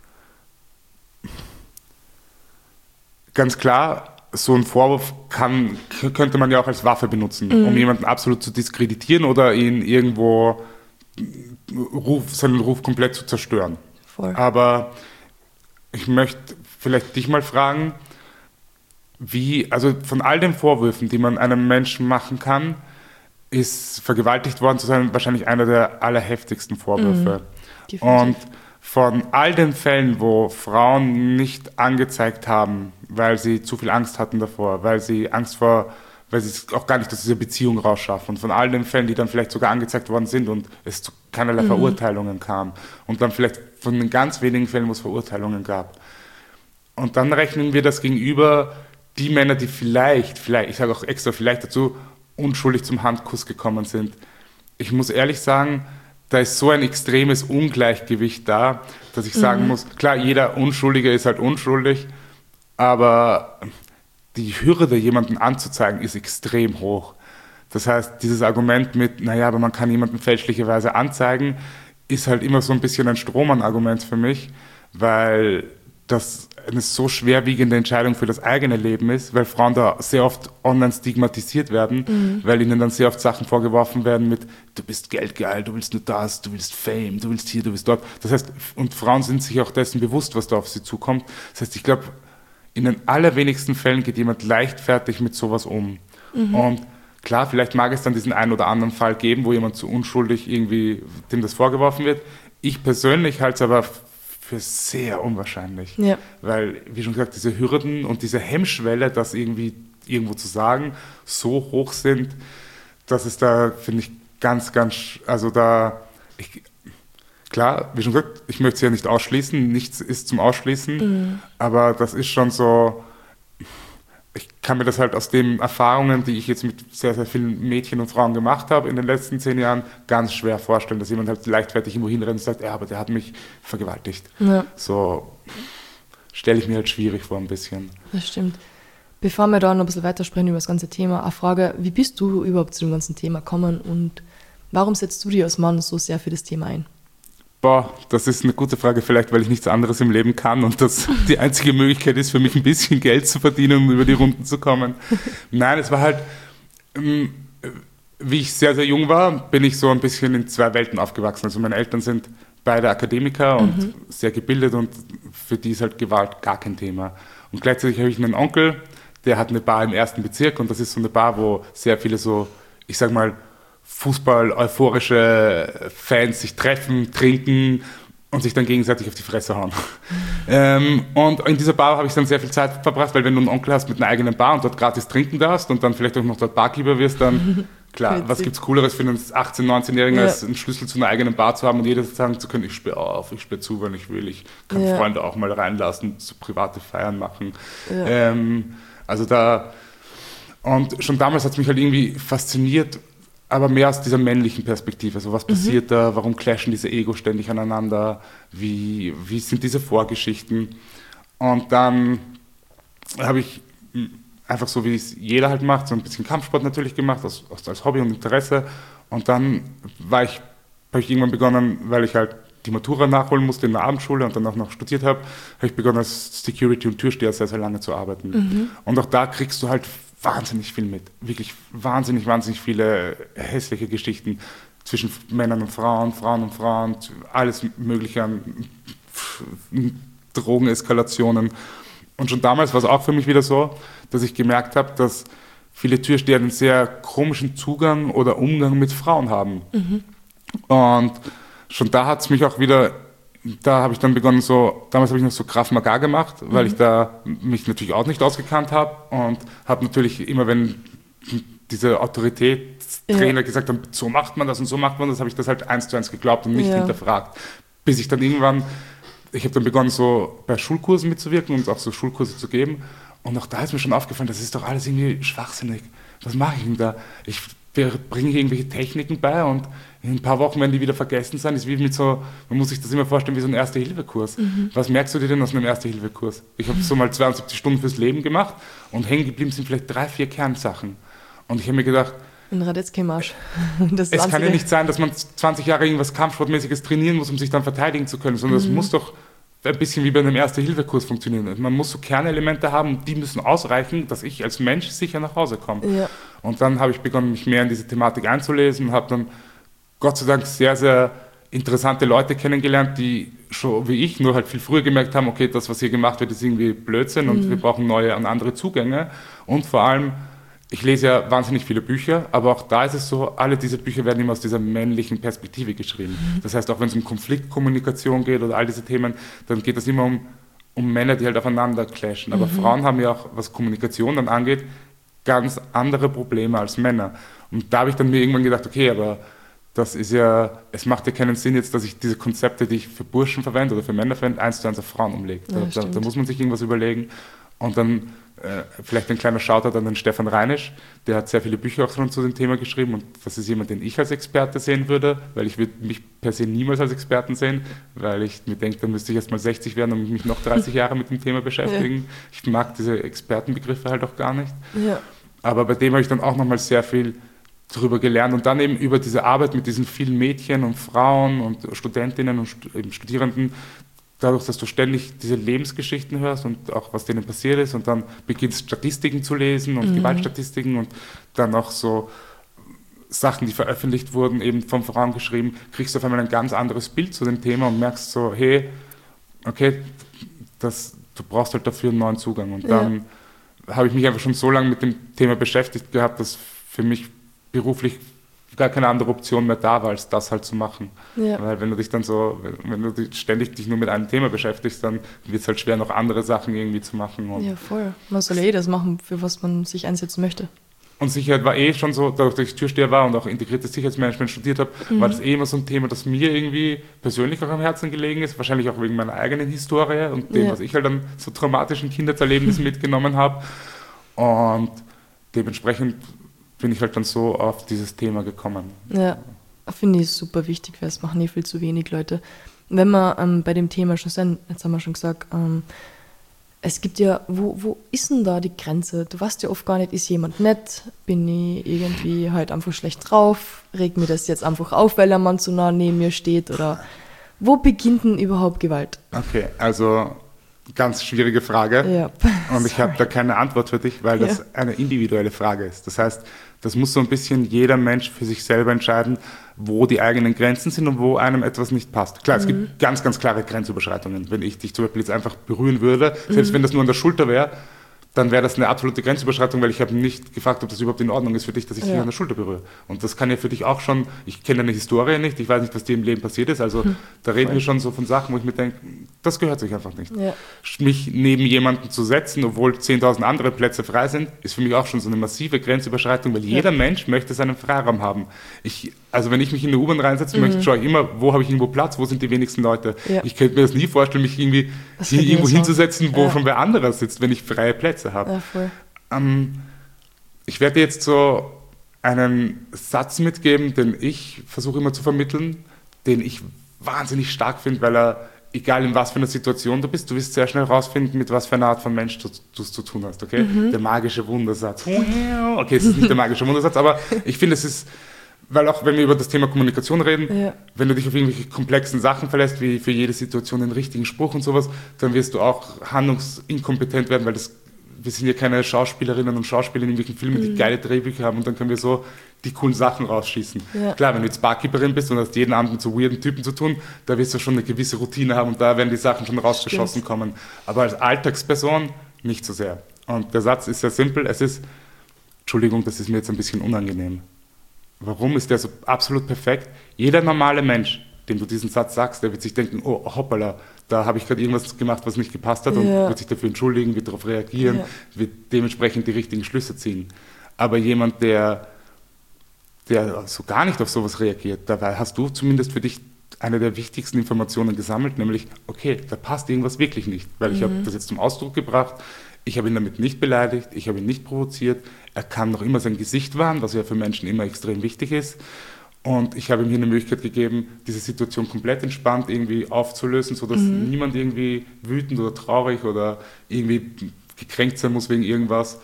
ganz klar, so ein Vorwurf könnte man ja auch als Waffe benutzen, um jemanden absolut zu diskreditieren oder ihn irgendwo seinen Ruf komplett zu zerstören. Voll. Aber ich möchte vielleicht dich mal fragen, also von all den Vorwürfen, die man einem Menschen machen kann, ist vergewaltigt worden zu sein wahrscheinlich einer der allerheftigsten Vorwürfe. Und von all den Fällen, wo Frauen nicht angezeigt haben, weil sie zu viel Angst hatten davor, weil sie es auch gar nicht aus dieser Beziehung rausschaffen, und von all den Fällen, die dann vielleicht sogar angezeigt worden sind und es zu keinerlei Verurteilungen kam, und dann vielleicht von den ganz wenigen Fällen, wo es Verurteilungen gab. Und dann rechnen wir das gegenüber die Männer, die vielleicht, ich sage auch extra vielleicht dazu, unschuldig zum Handkuss gekommen sind. Ich muss ehrlich sagen, da ist so ein extremes Ungleichgewicht da, dass ich sagen muss, klar, jeder Unschuldige ist halt unschuldig, aber die Hürde, jemanden anzuzeigen, ist extrem hoch. Das heißt, dieses Argument mit, naja, aber man kann jemanden fälschlicherweise anzeigen, ist halt immer so ein bisschen ein Strohmann-Argument für mich, weil das eine so schwerwiegende Entscheidung für das eigene Leben ist, weil Frauen da sehr oft online stigmatisiert werden, weil ihnen dann sehr oft Sachen vorgeworfen werden mit, du bist geldgeil, du willst nur das, du willst Fame, du willst hier, du willst dort. Das heißt, und Frauen sind sich auch dessen bewusst, was da auf sie zukommt. Das heißt, ich glaube, in den allerwenigsten Fällen geht jemand leichtfertig mit sowas um. Und klar, vielleicht mag es dann diesen einen oder anderen Fall geben, wo jemand zu unschuldig irgendwie, dem das vorgeworfen wird. Ich persönlich halte es aber für sehr unwahrscheinlich. Ja. Weil, wie schon gesagt, diese Hürden und diese Hemmschwelle, das irgendwie irgendwo zu sagen, so hoch sind, dass es da, finde ich, klar, wie schon gesagt, ich möchte es ja nicht ausschließen, nichts ist zum Ausschließen, aber das ist schon so, ich kann mir das halt aus den Erfahrungen, die ich jetzt mit sehr, sehr vielen Mädchen und Frauen gemacht habe in den letzten 10 Jahren, ganz schwer vorstellen, dass jemand halt leichtfertig irgendwo hinrennt und sagt, ja, aber der hat mich vergewaltigt. Ja. So stelle ich mir halt schwierig vor ein bisschen. Das stimmt. Bevor wir da noch ein bisschen weitersprechen über das ganze Thema, eine Frage, wie bist du überhaupt zu dem ganzen Thema gekommen und warum setzt du dich als Mann so sehr für das Thema ein? Das ist eine gute Frage, vielleicht weil ich nichts anderes im Leben kann und das die einzige Möglichkeit ist für mich, ein bisschen Geld zu verdienen, um über die Runden zu kommen. Nein, es war halt, wie ich sehr, sehr jung war, bin ich so ein bisschen in 2 Welten aufgewachsen. Also meine Eltern sind beide Akademiker und sehr gebildet und für die ist halt Gewalt gar kein Thema. Und gleichzeitig habe ich einen Onkel, der hat eine Bar im 1. Bezirk und das ist so eine Bar, wo sehr viele so, ich sag mal, Fußball-euphorische Fans sich treffen, trinken und sich dann gegenseitig auf die Fresse hauen. Und in dieser Bar habe ich dann sehr viel Zeit verbracht, weil wenn du einen Onkel hast mit einer eigenen Bar und dort gratis trinken darfst und dann vielleicht auch noch dort Barkeeper wirst, dann klar, was gibt's Cooleres für einen 18-, 19-Jährigen, als einen Schlüssel zu einer eigenen Bar zu haben und jeder sagen zu können, ich sperre auf, ich sperre zu, wenn ich will, ich kann Freunde auch mal reinlassen, so private Feiern machen. Ja. Und schon damals hat es mich halt irgendwie fasziniert, aber mehr aus dieser männlichen Perspektive. Also was passiert da? Warum clashen diese Ego ständig aneinander? Wie sind diese Vorgeschichten? Und dann habe ich einfach so, wie es jeder halt macht, so ein bisschen Kampfsport natürlich gemacht, als Hobby und Interesse. Und dann habe ich irgendwann begonnen, weil ich halt die Matura nachholen musste in der Abendschule und dann auch noch studiert habe ich begonnen als Security und Türsteher sehr, sehr lange zu arbeiten. Und auch da kriegst du halt wahnsinnig viel mit. Wirklich wahnsinnig viele hässliche Geschichten zwischen Männern und Frauen, Frauen und Frauen, alles mögliche an Drogeneskalationen. Und schon damals war es auch für mich wieder so, dass ich gemerkt habe, dass viele Türsteher einen sehr komischen Zugang oder Umgang mit Frauen haben. Und schon da hat es mich auch wieder, da habe ich dann begonnen damals habe ich noch so Krav Maga gemacht, weil ich da mich natürlich auch nicht ausgekannt habe und habe natürlich immer, wenn diese Autoritätstrainer gesagt haben, so macht man das und so macht man das, habe ich das halt 1:1 geglaubt und nicht hinterfragt. Bis ich dann irgendwann, ich habe dann begonnen, so bei Schulkursen mitzuwirken und auch so Schulkurse zu geben. Und auch da ist mir schon aufgefallen, das ist doch alles irgendwie schwachsinnig. Was mache ich denn da? Ich bringe irgendwelche Techniken bei und in ein paar Wochen werden die wieder vergessen sein. Das ist wie mit so, man muss sich das immer vorstellen wie so ein Erste-Hilfe-Kurs. Was merkst du dir denn aus einem Erste-Hilfe-Kurs? Ich habe so mal 72 Stunden fürs Leben gemacht und hängen geblieben sind vielleicht 3-4 Kernsachen. Und ich habe mir gedacht, ein Radetzky-Marsch. Es kann ja nicht sein, dass man 20 Jahre irgendwas Kampfsportmäßiges trainieren muss, um sich dann verteidigen zu können, sondern es muss doch ein bisschen wie bei einem Erste-Hilfe-Kurs funktionieren. Man muss so Kernelemente haben, die müssen ausreichen, dass ich als Mensch sicher nach Hause komme. Ja. Und dann habe ich begonnen, mich mehr in diese Thematik einzulesen, habe dann Gott sei Dank sehr, sehr interessante Leute kennengelernt, die schon wie ich nur halt viel früher gemerkt haben, okay, das, was hier gemacht wird, ist irgendwie Blödsinn und wir brauchen neue und andere Zugänge. Und vor allem, ich lese ja wahnsinnig viele Bücher, aber auch da ist es so, alle diese Bücher werden immer aus dieser männlichen Perspektive geschrieben. Das heißt, auch wenn es um Konfliktkommunikation geht oder all diese Themen, dann geht es immer um Männer, die halt aufeinander clashen. Aber Frauen haben ja auch, was Kommunikation dann angeht, ganz andere Probleme als Männer. Und da habe ich dann mir irgendwann gedacht, okay, aber das ist ja, es macht ja keinen Sinn jetzt, dass ich diese Konzepte, die ich für Burschen verwende oder für Männer verwende, 1:1 auf Frauen umlege. Da muss man sich irgendwas überlegen. Und dann vielleicht ein kleiner Shoutout an den Stefan Reinisch, der hat sehr viele Bücher auch schon zu dem Thema geschrieben und das ist jemand, den ich als Experte sehen würde, weil ich würde mich per se niemals als Experten sehen, weil ich mir denke, dann müsste ich erst mal 60 werden und mich noch 30 Jahre mit dem Thema beschäftigen. Ja. Ich mag diese Expertenbegriffe halt auch gar nicht. Ja. Aber bei dem habe ich dann auch nochmal sehr viel darüber gelernt und dann eben über diese Arbeit mit diesen vielen Mädchen und Frauen und Studentinnen und Studierenden, dadurch, dass du ständig diese Lebensgeschichten hörst und auch was denen passiert ist und dann beginnst Statistiken zu lesen und Gewaltstatistiken und dann auch so Sachen, die veröffentlicht wurden, eben von Frauen geschrieben, kriegst du auf einmal ein ganz anderes Bild zu dem Thema und merkst so, hey, okay, du brauchst halt dafür einen neuen Zugang. Und dann habe ich mich einfach schon so lange mit dem Thema beschäftigt gehabt, dass für mich beruflich gar keine andere Option mehr da war, als das halt zu machen. Ja. Weil wenn du ständig dich nur mit einem Thema beschäftigst, dann wird es halt schwer, noch andere Sachen irgendwie zu machen. Und ja, voll. Man soll das machen, für was man sich einsetzen möchte. Und Sicherheit war schon so, dadurch, dass ich Türsteher war und auch integriertes Sicherheitsmanagement studiert habe, war das immer so ein Thema, das mir irgendwie persönlich auch am Herzen gelegen ist, wahrscheinlich auch wegen meiner eigenen Historie und dem, was ich halt an so traumatischen Kindheitserlebnissen mitgenommen habe. Und dementsprechend bin ich halt dann so auf dieses Thema gekommen. Ja, finde ich super wichtig, weil es machen nicht viel zu wenig Leute. Wenn wir bei dem Thema schon sind, jetzt haben wir schon gesagt, es gibt ja, wo ist denn da die Grenze? Du weißt ja oft gar nicht, ist jemand nett? Bin ich irgendwie halt einfach schlecht drauf? Regt mir das jetzt einfach auf, weil ein Mann so nah neben mir steht? Oder wo beginnt denn überhaupt Gewalt? Okay, also ganz schwierige Frage. Ja. Und ich habe da keine Antwort für dich, weil das eine individuelle Frage ist. Das heißt, das muss so ein bisschen jeder Mensch für sich selber entscheiden, wo die eigenen Grenzen sind und wo einem etwas nicht passt. Klar, es gibt ganz, ganz klare Grenzüberschreitungen. Wenn ich dich zum Beispiel jetzt einfach berühren würde, selbst wenn das nur an der Schulter wäre, dann wäre das eine absolute Grenzüberschreitung, weil ich habe nicht gefragt, ob das überhaupt in Ordnung ist für dich, dass ich dich an der Schulter berühre. Und das kann ja für dich auch schon, ich kenne deine Historie nicht, ich weiß nicht, was dir im Leben passiert ist, also da reden wir schon so von Sachen, wo ich mir denke, das gehört sich einfach nicht. Ja. Mich neben jemanden zu setzen, obwohl 10.000 andere Plätze frei sind, ist für mich auch schon so eine massive Grenzüberschreitung, weil jeder Mensch möchte seinen Freiraum haben. Also wenn ich mich in eine U-Bahn reinsetze, schaue ich immer, wo habe ich irgendwo Platz, wo sind die wenigsten Leute. Ja. Ich könnte mir das nie vorstellen, mich irgendwie irgendwo hinzusetzen, wo schon wer anderer sitzt, wenn ich freie Plätze habe. Ja, ich werde dir jetzt so einen Satz mitgeben, den ich versuche immer zu vermitteln, den ich wahnsinnig stark finde, weil er, egal in was für einer Situation du bist, du wirst sehr schnell rausfinden, mit was für einer Art von Mensch du es zu tun hast. Okay? Der magische Wundersatz. Okay, es ist nicht der magische Wundersatz, aber ich finde, es ist, weil auch wenn wir über das Thema Kommunikation reden, wenn du dich auf irgendwelche komplexen Sachen verlässt, wie für jede Situation den richtigen Spruch und sowas, dann wirst du auch handlungsinkompetent werden, weil wir sind ja keine Schauspielerinnen und Schauspieler in irgendwelchen Filmen, die geile Drehbücher haben und dann können wir so die coolen Sachen rausschießen. Ja. Klar, wenn du jetzt Barkeeperin bist und hast jeden Abend mit so weirden Typen zu tun, da wirst du schon eine gewisse Routine haben und da werden die Sachen schon rausgeschossen kommen. Aber als Alltagsperson nicht so sehr. Und der Satz ist sehr simpel, es ist, Entschuldigung, das ist mir jetzt ein bisschen unangenehm. warum ist der so absolut perfekt? Jeder normale Mensch, dem du diesen Satz sagst, der wird sich denken, oh hoppala, da habe ich gerade irgendwas gemacht, was nicht gepasst hat und wird sich dafür entschuldigen, wird darauf reagieren, wird dementsprechend die richtigen Schlüsse ziehen. Aber jemand, der so gar nicht auf sowas reagiert, dabei hast du zumindest für dich eine der wichtigsten Informationen gesammelt, nämlich, okay, da passt irgendwas wirklich nicht, weil ich habe das jetzt zum Ausdruck gebracht, ich habe ihn damit nicht beleidigt, ich habe ihn nicht provoziert, er kann noch immer sein Gesicht wahren, was ja für Menschen immer extrem wichtig ist. Und ich habe ihm hier eine Möglichkeit gegeben, diese Situation komplett entspannt irgendwie aufzulösen, sodass niemand irgendwie wütend oder traurig oder irgendwie gekränkt sein muss wegen irgendwas.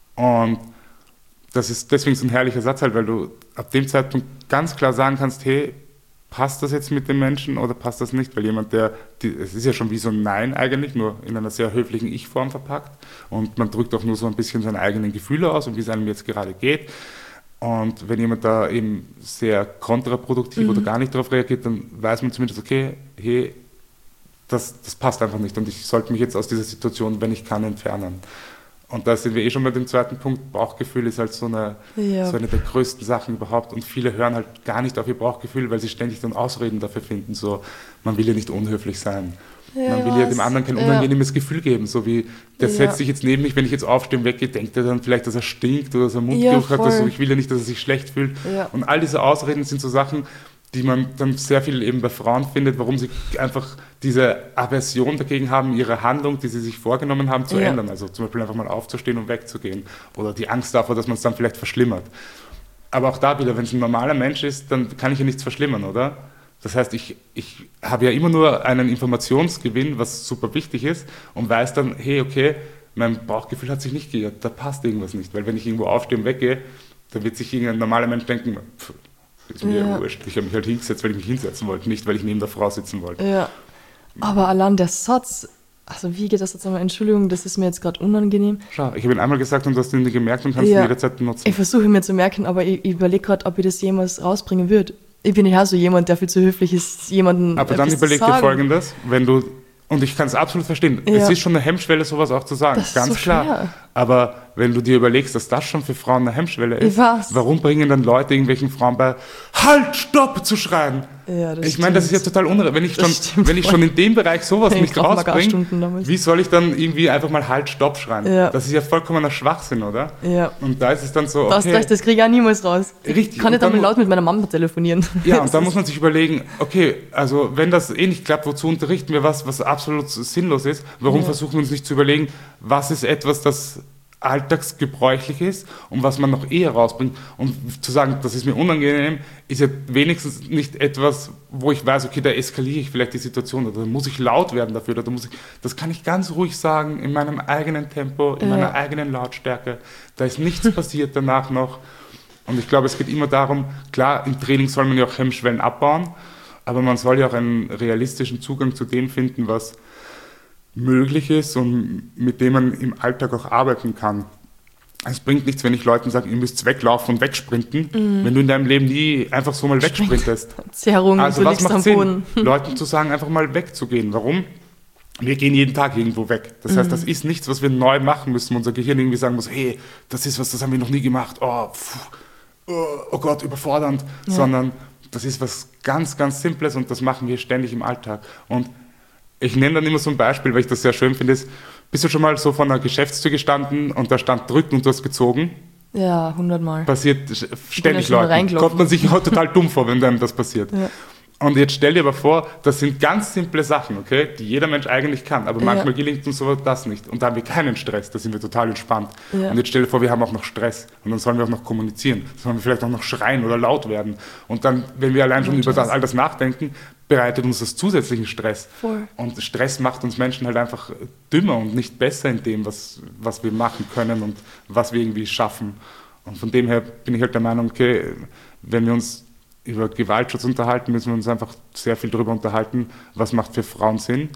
Und das ist deswegen so ein herrlicher Satz halt, weil du ab dem Zeitpunkt ganz klar sagen kannst, hey, passt das jetzt mit dem Menschen oder passt das nicht? Weil jemand, es ist ja schon wie so ein Nein eigentlich, nur in einer sehr höflichen Ich-Form verpackt. Und man drückt auch nur so ein bisschen seine eigenen Gefühle aus und wie es einem jetzt gerade geht. Und wenn jemand da eben sehr kontraproduktiv oder gar nicht darauf reagiert, dann weiß man zumindest, okay, hey, das passt einfach nicht und ich sollte mich jetzt aus dieser Situation, wenn ich kann, entfernen. Und da sind wir schon bei dem zweiten Punkt. Bauchgefühl ist halt so eine der größten Sachen überhaupt. Und viele hören halt gar nicht auf ihr Bauchgefühl, weil sie ständig dann Ausreden dafür finden. So, man will ja nicht unhöflich sein. Man will ja dem anderen kein unangenehmes Gefühl geben. So wie, der setzt sich jetzt neben mich, wenn ich jetzt aufstehe und weggehe, denkt er dann vielleicht, dass er stinkt oder dass er Mundgeruch hat. Also ich will ja nicht, dass er sich schlecht fühlt. Ja. Und all diese Ausreden sind so Sachen, die man dann sehr viel eben bei Frauen findet, warum sie einfach diese Aversion dagegen haben, ihre Handlung, die sie sich vorgenommen haben, zu ändern. Also zum Beispiel einfach mal aufzustehen und wegzugehen. Oder die Angst davor, dass man es dann vielleicht verschlimmert. Aber auch da wieder, wenn es ein normaler Mensch ist, dann kann ich ja nichts verschlimmern, oder? Das heißt, ich habe ja immer nur einen Informationsgewinn, was super wichtig ist, und weiß dann, hey, okay, mein Bauchgefühl hat sich nicht geirrt, da passt irgendwas nicht. Weil wenn ich irgendwo aufstehe und weggehe, dann wird sich irgendein normaler Mensch denken, ist mir ja wurscht. Ich habe mich halt hingesetzt, weil ich mich hinsetzen wollte, nicht weil ich neben der Frau sitzen wollte. Ja, aber allein der Satz, also wie geht das jetzt einmal? Entschuldigung, das ist mir jetzt gerade unangenehm. Schau, ich habe ihn einmal gesagt und du hast ihn gemerkt und kannst ihn jederzeit benutzen. Ich versuche mir zu merken, aber ich überlege gerade, ob ich das jemals rausbringen würde. Ich bin ja so jemand, der viel zu höflich ist, jemanden aber dann überleg dir Folgendes, wenn du, und ich kann es absolut verstehen, es ist schon eine Hemmschwelle, sowas auch zu sagen, das ganz ist so klar. Schwer. Aber wenn du dir überlegst, dass das schon für Frauen eine Hemmschwelle ist, warum bringen dann Leute irgendwelchen Frauen bei, halt, stopp, zu schreien? Ja, ich meine, das ist ja total unreal. Wenn ich schon in dem Bereich sowas nicht rausbringe, wie soll ich dann irgendwie einfach mal halt, stopp schreien? Ja. Das ist ja vollkommener Schwachsinn, oder? Ja. Und da ist es dann so, okay. Das kriege ich auch niemals raus. Richtig. Ich kann nicht einmal laut mit meiner Mama telefonieren. Ja, und da muss man sich überlegen, okay, also wenn das eh nicht klappt, wozu unterrichten wir was absolut sinnlos ist? Warum versuchen wir uns nicht zu überlegen, was ist etwas, das alltagsgebräuchlich ist und was man noch eher rausbringt und zu sagen, das ist mir unangenehm, ist ja wenigstens nicht etwas, wo ich weiß, okay, da eskaliere ich vielleicht die Situation oder da muss ich laut werden dafür oder das kann ich ganz ruhig sagen, in meinem eigenen Tempo, in meiner eigenen Lautstärke, da ist nichts passiert danach noch und ich glaube, es geht immer darum, klar, im Training soll man ja auch Hemmschwellen abbauen, aber man soll ja auch einen realistischen Zugang zu dem finden, was möglich ist und mit dem man im Alltag auch arbeiten kann. Es bringt nichts, wenn ich Leuten sage, ihr müsst weglaufen und wegsprinten, wenn du in deinem Leben nie einfach so mal wegsprintest. Zerrung, also was macht Sinn, Leuten zu sagen, einfach mal wegzugehen. Warum? Wir gehen jeden Tag irgendwo weg. Das heißt, das ist nichts, was wir neu machen müssen. Unser Gehirn irgendwie sagen muss, hey, das ist was, das haben wir noch nie gemacht. Oh Gott, überfordernd. Ja. Sondern das ist was ganz, ganz Simples und das machen wir ständig im Alltag. Und ich nenne dann immer so ein Beispiel, weil ich das sehr schön finde, bist du schon mal so vor einer Geschäftstür gestanden und da stand drücken und du hast gezogen? Ja, 100-mal. Passiert ständig Leuten. Kommt man sich auch total dumm vor, wenn einem das passiert. Ja. Und jetzt stell dir aber vor, das sind ganz simple Sachen, okay, die jeder Mensch eigentlich kann, aber manchmal gelingt uns so das nicht. Und da haben wir keinen Stress, da sind wir total entspannt. Ja. Und jetzt stell dir vor, wir haben auch noch Stress und dann sollen wir auch noch kommunizieren, sollen wir vielleicht auch noch schreien oder laut werden. Und dann, wenn wir allein schon über all das nachdenken, bereitet uns das zusätzlichen Stress. Voll. Und Stress macht uns Menschen halt einfach dümmer und nicht besser in dem, was wir machen können und was wir irgendwie schaffen. Und von dem her bin ich halt der Meinung, okay, wenn wir uns über Gewaltschutz unterhalten, müssen wir uns einfach sehr viel darüber unterhalten, was macht für Frauen Sinn,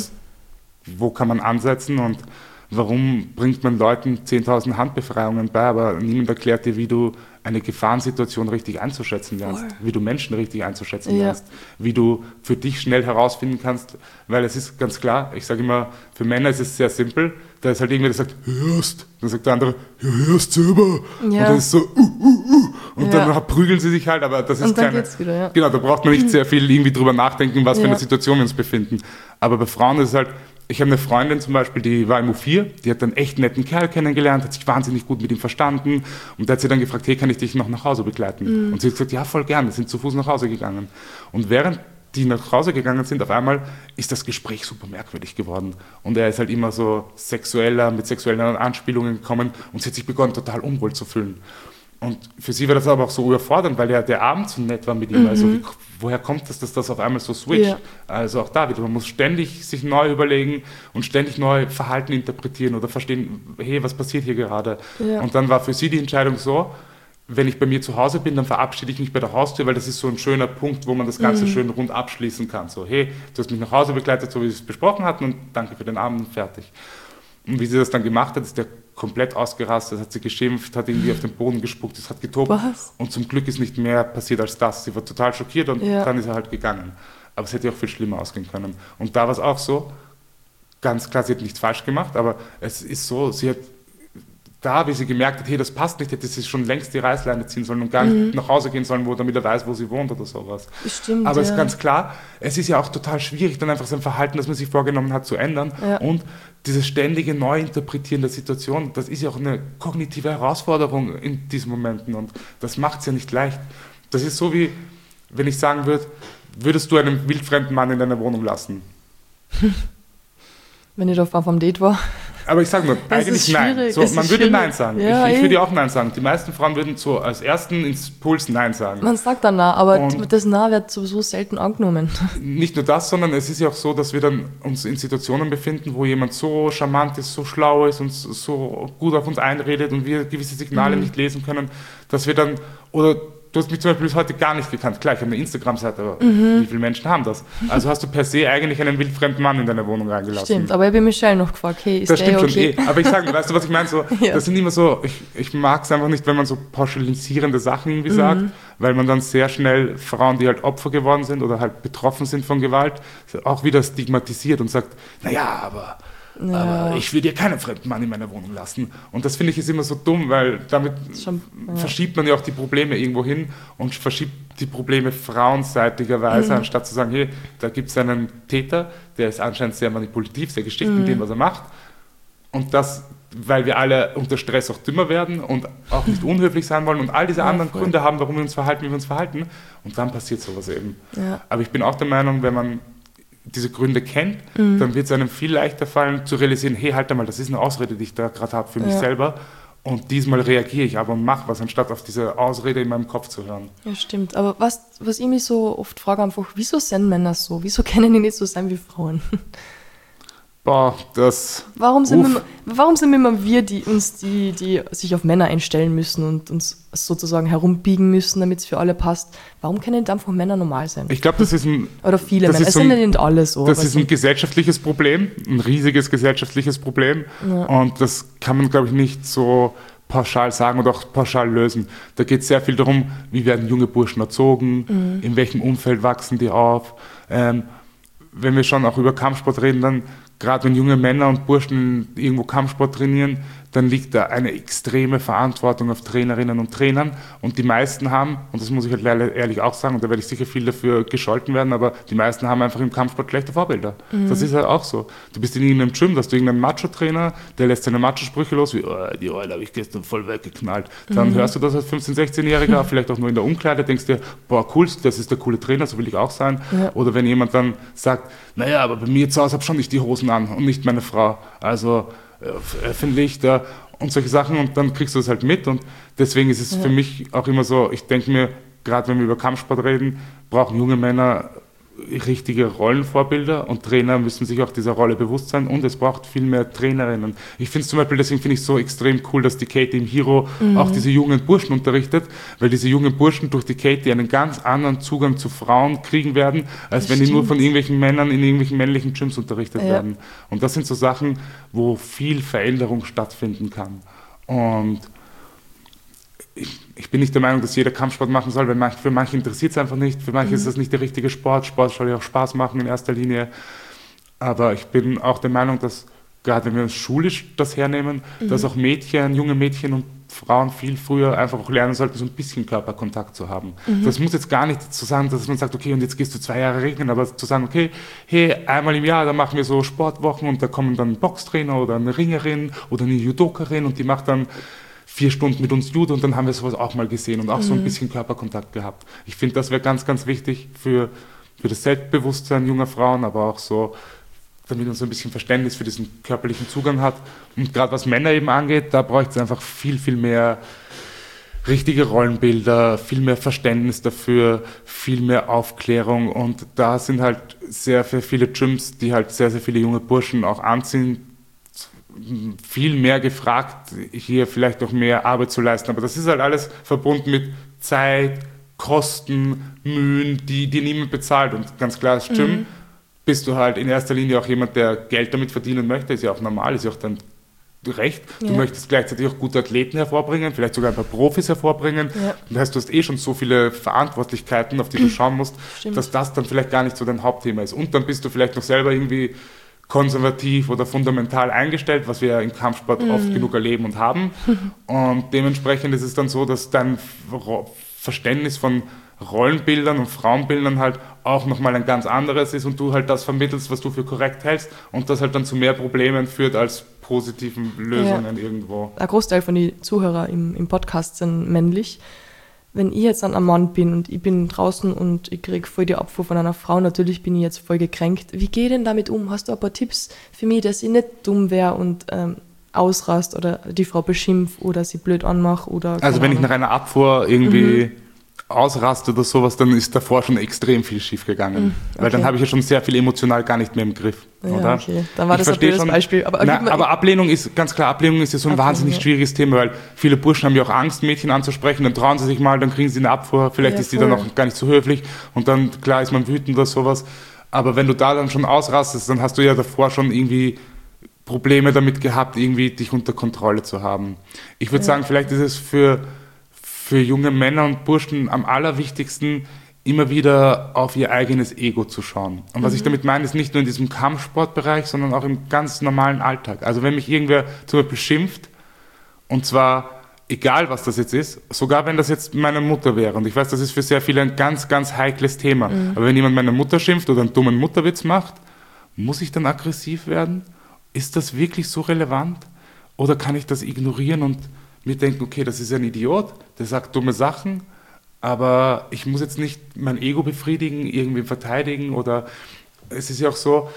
wo kann man ansetzen und warum bringt man Leuten 10.000 Handbefreiungen bei, aber niemand erklärt dir, wie du eine Gefahrensituation richtig einzuschätzen lernst, wie du Menschen richtig einzuschätzen lernst, wie du für dich schnell herausfinden kannst, weil es ist ganz klar, ich sage immer, für Männer ist es sehr simpel, da ist halt irgendwer, der sagt, hörst, dann sagt der andere, ja, hörst selber, und dann ist so, und dann prügeln sie sich halt, aber das ist und dann geht's wieder, ja. Genau, da braucht man nicht sehr viel irgendwie drüber nachdenken, was für eine Situation wir uns befinden. Aber bei Frauen ist es halt, ich habe eine Freundin zum Beispiel, die war im U4, die hat einen echt netten Kerl kennengelernt, hat sich wahnsinnig gut mit ihm verstanden und der hat sie dann gefragt, hey, kann ich dich noch nach Hause begleiten? Und sie hat gesagt, ja, voll gern, wir sind zu Fuß nach Hause gegangen. Und während die nach Hause gegangen sind, auf einmal ist das Gespräch super merkwürdig geworden. Und er ist halt immer so mit sexuellen Anspielungen gekommen und sie hat sich begonnen, total unwohl zu fühlen. Und für sie war das aber auch so überfordernd, weil ja der Abend so nett war mit ihm. Also woher kommt das, dass das auf einmal so switcht? Ja. Also auch da wieder, man muss ständig sich neu überlegen und ständig neu Verhalten interpretieren oder verstehen, hey, was passiert hier gerade? Ja. Und dann war für sie die Entscheidung so, wenn ich bei mir zu Hause bin, dann verabschiede ich mich bei der Haustür, weil das ist so ein schöner Punkt, wo man das Ganze schön rund abschließen kann. So, hey, du hast mich nach Hause begleitet, so wie wir es besprochen hatten und danke für den Abend und fertig. Und wie sie das dann gemacht hat, ist der komplett ausgerastet, hat sie geschimpft, hat irgendwie auf den Boden gespuckt, es hat getobt. Was? Und zum Glück ist nicht mehr passiert als das. Sie war total schockiert und dann ist er halt gegangen. Aber es hätte auch viel schlimmer ausgehen können. Und da war es auch so, ganz klar, sie hat nichts falsch gemacht, aber es ist so, sie hat da, wie sie gemerkt hat, hey, das passt nicht, hätte sie schon längst die Reißleine ziehen sollen und gar nicht nach Hause gehen sollen, damit er weiß, wo sie wohnt oder sowas. Stimmt, aber es ist ganz klar, es ist ja auch total schwierig, dann einfach sein Verhalten, das man sich vorgenommen hat, zu ändern. Ja. Und dieses ständige Neuinterpretieren der Situation, das ist ja auch eine kognitive Herausforderung in diesen Momenten und das macht es ja nicht leicht. Das ist so wie, wenn ich sagen würde, würdest du einen wildfremden Mann in deiner Wohnung lassen? Wenn ich da vom Date war. Aber ich sage nur, eigentlich nein. So, man würde Nein sagen. Ja, ich würde auch Nein sagen. Die meisten Frauen würden so als ersten Impuls Nein sagen. Man sagt dann Nein, aber das Nein wird sowieso selten angenommen. Nicht nur das, sondern es ist ja auch so, dass wir dann uns in Situationen befinden, wo jemand so charmant ist, so schlau ist und so gut auf uns einredet und wir gewisse Signale nicht lesen können, dass wir dann, oder du hast mich zum Beispiel bis heute gar nicht gekannt. Klar, ich habe eine Instagram-Seite, aber wie viele Menschen haben das? Also hast du per se eigentlich einen wildfremden Mann in deine Wohnung reingelassen. Stimmt, aber ich habe Michelle noch gefragt, hey, ist das der stimmt okay? Schon aber ich sage, weißt du, was ich meine? So, das sind immer so, ich mag es einfach nicht, wenn man so pauschalisierende Sachen irgendwie sagt, weil man dann sehr schnell Frauen, die halt Opfer geworden sind oder halt betroffen sind von Gewalt, auch wieder stigmatisiert und sagt, naja, aber ich will dir keinen fremden Mann in meiner Wohnung lassen. Und das finde ich ist immer so dumm, weil damit verschiebt man ja auch die Probleme irgendwo hin und verschiebt die Probleme frauenseitigerweise, anstatt zu sagen, hey, da gibt es einen Täter, der ist anscheinend sehr manipulativ, sehr geschickt in dem, was er macht. Und das, weil wir alle unter Stress auch dümmer werden und auch nicht unhöflich sein wollen und all diese anderen Gründe haben, warum wir uns verhalten, wie wir uns verhalten. Und dann passiert sowas eben. Ja. Aber ich bin auch der Meinung, wenn man diese Gründe kennt, dann wird es einem viel leichter fallen, zu realisieren, hey, halt einmal, das ist eine Ausrede, die ich da gerade habe für mich selber. Und diesmal reagiere ich aber und mache was, anstatt auf diese Ausrede in meinem Kopf zu hören. Ja, stimmt. Aber was ich mich so oft frage, einfach, wieso sind Männer so? Wieso können die nicht so sein wie Frauen? Boah, Warum sind immer wir, die sich auf Männer einstellen müssen und uns sozusagen herumbiegen müssen, damit es für alle passt? Warum können nicht einfach Männer normal sein? Ich glaube, das ist ein... Oder viele Männer. Es sind ja nicht alle so. Das ist ein gesellschaftliches Problem, ein riesiges gesellschaftliches Problem. Ja. Und das kann man, glaube ich, nicht so pauschal sagen oder auch pauschal lösen. Da geht es sehr viel darum, wie werden junge Burschen erzogen, in welchem Umfeld wachsen die auf. Wenn wir schon auch über Kampfsport reden, dann gerade wenn junge Männer und Burschen irgendwo Kampfsport trainieren, dann liegt da eine extreme Verantwortung auf Trainerinnen und Trainern. Und die meisten haben, und das muss ich halt ehrlich auch sagen, und da werde ich sicher viel dafür gescholten werden, aber die meisten haben einfach im Kampfsport schlechte Vorbilder. Das ist halt auch so. Du bist in irgendeinem Gym, da hast du irgendeinen Macho-Trainer, der lässt seine Macho-Sprüche los, wie, oh, die Eule habe ich gestern voll weggeknallt. Dann hörst du das als 15-, 16-Jähriger, vielleicht auch nur in der Umkleide, denkst dir, boah, cool, das ist der coole Trainer, so will ich auch sein. Ja. Oder wenn jemand dann sagt, naja, aber bei mir zu Hause habe schon nicht die Hosen an und nicht meine Frau. Also öffentlich da und solche Sachen und dann kriegst du das halt mit und deswegen ist es für mich auch immer so, ich denke mir, gerade wenn wir über Kampfsport reden, brauchen junge Männer richtige Rollenvorbilder und Trainer müssen sich auch dieser Rolle bewusst sein und es braucht viel mehr Trainerinnen. Ich finde es zum Beispiel, deswegen finde ich es so extrem cool, dass die Katie im Hero auch diese jungen Burschen unterrichtet, weil diese jungen Burschen durch die Katie einen ganz anderen Zugang zu Frauen kriegen werden, als wenn die nur von irgendwelchen Männern in irgendwelchen männlichen Gyms unterrichtet werden. Und das sind so Sachen, wo viel Veränderung stattfinden kann. Und ich bin nicht der Meinung, dass jeder Kampfsport machen soll, weil für manche interessiert es einfach nicht, für manche ist das nicht der richtige Sport. Sport soll ja auch Spaß machen in erster Linie. Aber ich bin auch der Meinung, dass, gerade wenn wir uns schulisch das hernehmen, dass auch Mädchen, junge Mädchen und Frauen viel früher einfach auch lernen sollten, so ein bisschen Körperkontakt zu haben. Das muss jetzt gar nicht zu sagen, dass man sagt, okay, und jetzt gehst du 2 Jahre ringen, aber zu sagen, okay, hey, einmal im Jahr, da machen wir so Sportwochen und da kommen dann ein Boxtrainer oder eine Ringerin oder eine Judokerin und die macht dann 4 Stunden mit uns Judo und dann haben wir sowas auch mal gesehen und auch so ein bisschen Körperkontakt gehabt. Ich finde, das wäre ganz, ganz wichtig für das Selbstbewusstsein junger Frauen, aber auch so, damit man so ein bisschen Verständnis für diesen körperlichen Zugang hat. Und gerade was Männer eben angeht, da bräuchte es einfach viel, viel mehr richtige Rollenbilder, viel mehr Verständnis dafür, viel mehr Aufklärung. Und da sind halt sehr, sehr viele Gyms, die halt sehr, sehr viele junge Burschen auch anziehen, viel mehr gefragt, hier vielleicht auch mehr Arbeit zu leisten. Aber das ist halt alles verbunden mit Zeit, Kosten, Mühen, die niemand bezahlt. Und ganz klar, als Gym bist du halt in erster Linie auch jemand, der Geld damit verdienen möchte. Ist ja auch normal, ist ja auch dann recht. Du möchtest gleichzeitig auch gute Athleten hervorbringen, vielleicht sogar ein paar Profis hervorbringen. Ja. Das heißt, du hast schon so viele Verantwortlichkeiten, auf die du schauen musst, dass das dann vielleicht gar nicht so dein Hauptthema ist. Und dann bist du vielleicht noch selber irgendwie konservativ oder fundamental eingestellt, was wir ja im Kampfsport oft genug erleben und haben. Und dementsprechend ist es dann so, dass dein Verständnis von Rollenbildern und Frauenbildern halt auch nochmal ein ganz anderes ist und du halt das vermittelst, was du für korrekt hältst und das halt dann zu mehr Problemen führt als positiven Lösungen irgendwo. Ein Großteil von den Zuhörern im Podcast sind männlich. Wenn ich jetzt dann ein Mann bin und ich bin draußen und ich kriege voll die Abfuhr von einer Frau, natürlich bin ich jetzt voll gekränkt. Wie gehe ich denn damit um? Hast du ein paar Tipps für mich, dass ich nicht dumm wäre und ausrast oder die Frau beschimpf oder sie blöd anmache? Also wenn ich nach einer Abfuhr irgendwie ausraste oder sowas, dann ist davor schon extrem viel schief gegangen. Okay. Weil dann habe ich ja schon sehr viel emotional gar nicht mehr im Griff. Ja, oder? Okay. Dann war das ein blödes Beispiel. Aber Ablehnung ist, ganz klar, Ablehnung ist ja so ein wahnsinnig schwieriges Thema, weil viele Burschen haben ja auch Angst, Mädchen anzusprechen, dann trauen sie sich mal, dann kriegen sie eine Abfuhr, vielleicht ist die dann auch gar nicht so höflich und dann, klar, ist man wütend oder sowas. Aber wenn du da dann schon ausrastest, dann hast du ja davor schon irgendwie Probleme damit gehabt, irgendwie dich unter Kontrolle zu haben. Ich würde sagen, vielleicht ist es für junge Männer und Burschen am allerwichtigsten, immer wieder auf ihr eigenes Ego zu schauen. Und was ich damit meine, ist nicht nur in diesem Kampfsportbereich, sondern auch im ganz normalen Alltag. Also wenn mich irgendwer zum Beispiel schimpft, und zwar egal, was das jetzt ist, sogar wenn das jetzt meine Mutter wäre, und ich weiß, das ist für sehr viele ein ganz, ganz heikles Thema, aber wenn jemand meine Mutter schimpft oder einen dummen Mutterwitz macht, muss ich dann aggressiv werden? Ist das wirklich so relevant? Oder kann ich das ignorieren und mir denken, okay, das ist ein Idiot, der sagt dumme Sachen, aber ich muss jetzt nicht mein Ego befriedigen, irgendwie verteidigen oder es ist ja auch so,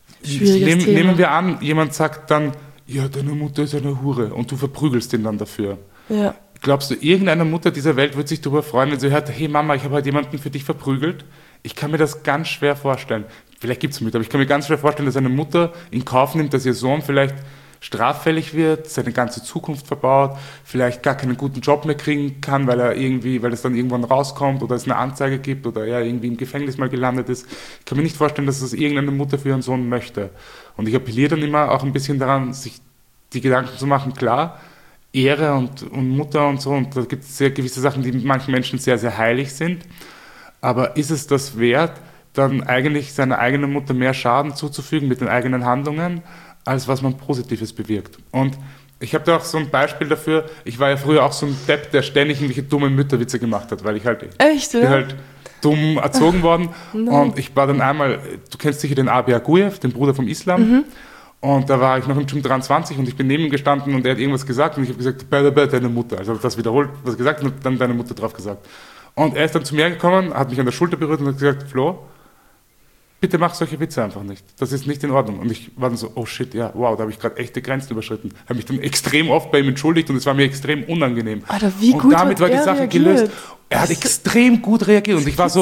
nehmen wir an, jemand sagt dann, ja, deine Mutter ist eine Hure und du verprügelst ihn dann dafür. Ja. Glaubst du, irgendeine Mutter dieser Welt wird sich darüber freuen, wenn sie hört, hey Mama, ich habe heute jemanden für dich verprügelt? Ich kann mir das ganz schwer vorstellen. Vielleicht gibt es Mütter, aber ich kann mir ganz schwer vorstellen, dass eine Mutter in Kauf nimmt, dass ihr Sohn vielleicht straffällig wird, seine ganze Zukunft verbaut, vielleicht gar keinen guten Job mehr kriegen kann, weil es dann irgendwann rauskommt oder es eine Anzeige gibt oder er irgendwie im Gefängnis mal gelandet ist. Ich kann mir nicht vorstellen, dass das irgendeine Mutter für ihren Sohn möchte. Und ich appelliere dann immer auch ein bisschen daran, sich die Gedanken zu machen, klar, Ehre und Mutter und so, und da gibt es sehr gewisse Sachen, die manchen Menschen sehr, sehr heilig sind. Aber ist es das wert, dann eigentlich seiner eigenen Mutter mehr Schaden zuzufügen mit den eigenen Handlungen, als was man Positives bewirkt? Und ich habe da auch so ein Beispiel dafür, ich war ja früher auch so ein Depp, der ständig irgendwelche dummen Mütterwitze gemacht hat, weil ich halt, bin halt dumm erzogen worden. Und ich war dann einmal, du kennst sicher den Abi Aguyev, den Bruder vom Islam, und da war ich noch im Gym 23 und ich bin neben ihm gestanden und er hat irgendwas gesagt und ich habe gesagt, deine Mutter, also das wiederholt, was er gesagt und dann deine Mutter drauf gesagt. Und er ist dann zu mir gekommen, hat mich an der Schulter berührt und hat gesagt, Flo, bitte mach solche Witze einfach nicht. Das ist nicht in Ordnung. Und ich war dann so, oh shit, ja, wow, da habe ich gerade echte Grenzen überschritten. Habe mich dann extrem oft bei ihm entschuldigt und es war mir extrem unangenehm. Alter, wie gut und damit war die Sache reagiert? Gelöst. Er hat extrem gut reagiert und ich war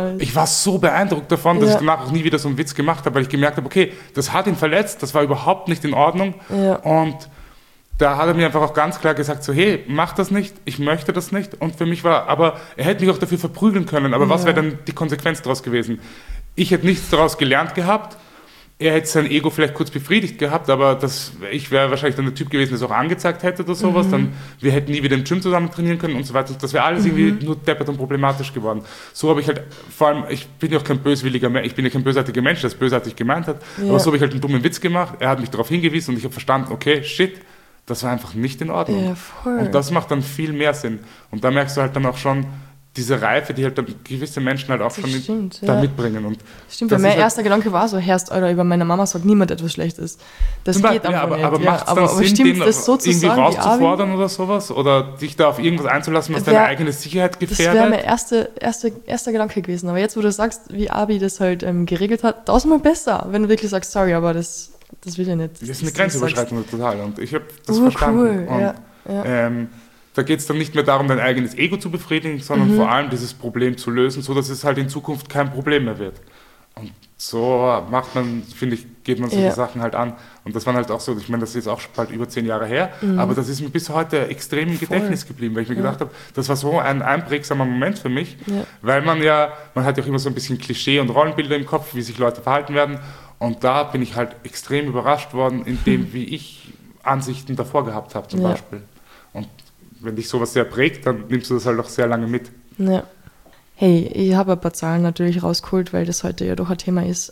so beeindruckt davon, dass ich danach auch nie wieder so einen Witz gemacht habe, weil ich gemerkt habe, okay, das hat ihn verletzt, das war überhaupt nicht in Ordnung. Ja. Und da hat er mir einfach auch ganz klar gesagt, so, hey, mach das nicht, ich möchte das nicht. Und für mich war, aber er hätte mich auch dafür verprügeln können, aber was wäre dann die Konsequenz daraus gewesen? Ich hätte nichts daraus gelernt gehabt, er hätte sein Ego vielleicht kurz befriedigt gehabt, aber ich wäre wahrscheinlich dann der Typ gewesen, der es auch angezeigt hätte oder sowas, dann wir hätten nie wieder im Gym zusammen trainieren können und so weiter. Das wäre alles irgendwie nur deppert und problematisch geworden. So habe ich halt, vor allem, ich bin ja auch kein böswilliger Mensch, ich bin ja kein bösartiger Mensch, der es bösartig gemeint hat, aber so habe ich halt einen dummen Witz gemacht, er hat mich darauf hingewiesen und ich habe verstanden, okay, shit, das war einfach nicht in Ordnung. Ja, voll. Und das macht dann viel mehr Sinn. Und da merkst du halt dann auch schon diese Reife, die halt dann gewisse Menschen halt auch Das schon stimmt, da ja. mitbringen. Und Stimmt, das weil mein ist halt- erster Gedanke war so, Herrst, Alter, über meine Mama sagt niemand etwas Schlechtes. Das geht einfach aber, nicht. aber macht es dann aber Sinn, stimmt, den das so zu irgendwie sagen, wie rauszufordern oder sowas? Oder dich da auf irgendwas einzulassen, was deine eigene Sicherheit Das wäre mein gefährdet? erster Gedanke gewesen. Aber jetzt, wo du sagst, wie Abi das halt geregelt hat, tausendmal besser. Wenn du wirklich sagst, sorry, aber das will ich nicht. Das ist eine dass du Grenzüberschreitung total. Und ich habe das sagst, verstanden. cool, Und, ja. da geht es dann nicht mehr darum, dein eigenes Ego zu befriedigen, sondern vor allem dieses Problem zu lösen, so dass es halt in Zukunft kein Problem mehr wird. Und so macht man, finde ich, geht man solche Sachen halt an. Und das waren halt auch so, ich meine, das ist jetzt auch schon bald über 10 Jahre her, aber das ist mir bis heute extrem im Gedächtnis geblieben, weil ich mir gedacht habe, das war so ein einprägsamer Moment für mich, weil man hat ja auch immer so ein bisschen Klischee und Rollenbilder im Kopf, wie sich Leute verhalten werden. Und da bin ich halt extrem überrascht worden, in dem, wie ich Ansichten davor gehabt habe, zum Beispiel. Und wenn dich sowas sehr prägt, dann nimmst du das halt auch sehr lange mit. Ja. Hey, ich habe ein paar Zahlen natürlich rausgeholt, weil das heute ja doch ein Thema ist,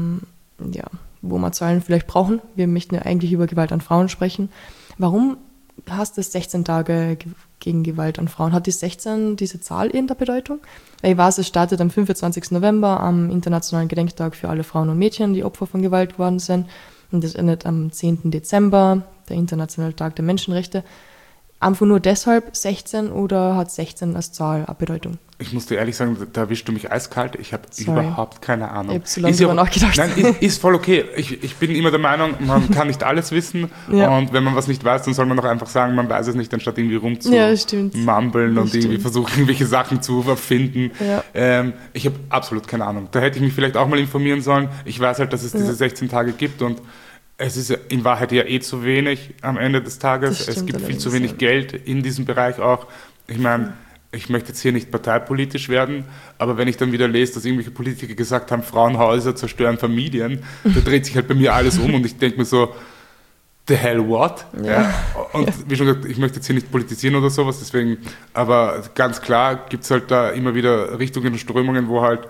wo wir Zahlen vielleicht brauchen. Wir möchten ja eigentlich über Gewalt an Frauen sprechen. Warum heißt es 16 Tage gegen Gewalt an Frauen? Hat die 16 diese Zahl in der Bedeutung? Weil ich weiß, es startet am 25. November, am Internationalen Gedenktag für alle Frauen und Mädchen, die Opfer von Gewalt geworden sind. Und das endet am 10. Dezember, der Internationale Tag der Menschenrechte. Einfach nur deshalb 16 oder hat 16 als Zahl eine Bedeutung? Ich muss dir ehrlich sagen, da erwischst du mich eiskalt. Ich habe überhaupt keine Ahnung. Ich habe so lange drüber nachgedacht. Nein, ist voll okay. Ich bin immer der Meinung, man kann nicht alles wissen. Und wenn man was nicht weiß, dann soll man doch einfach sagen, man weiß es nicht, anstatt irgendwie rumzumambeln und irgendwie versuchen, irgendwelche Sachen zu erfinden. Ja. Ich habe absolut keine Ahnung. Da hätte ich mich vielleicht auch mal informieren sollen. Ich weiß halt, dass es diese 16 Tage gibt und es ist in Wahrheit ja zu wenig am Ende des Tages. Es gibt viel zu wenig Geld in diesem Bereich auch. Ich meine, ich möchte jetzt hier nicht parteipolitisch werden, aber wenn ich dann wieder lese, dass irgendwelche Politiker gesagt haben, Frauenhäuser zerstören Familien, da dreht sich halt bei mir alles um und ich denke mir so, the hell what? Ja. Und wie schon gesagt, ich möchte jetzt hier nicht politisieren oder sowas, deswegen, aber ganz klar gibt es halt da immer wieder Richtungen und Strömungen, wo halt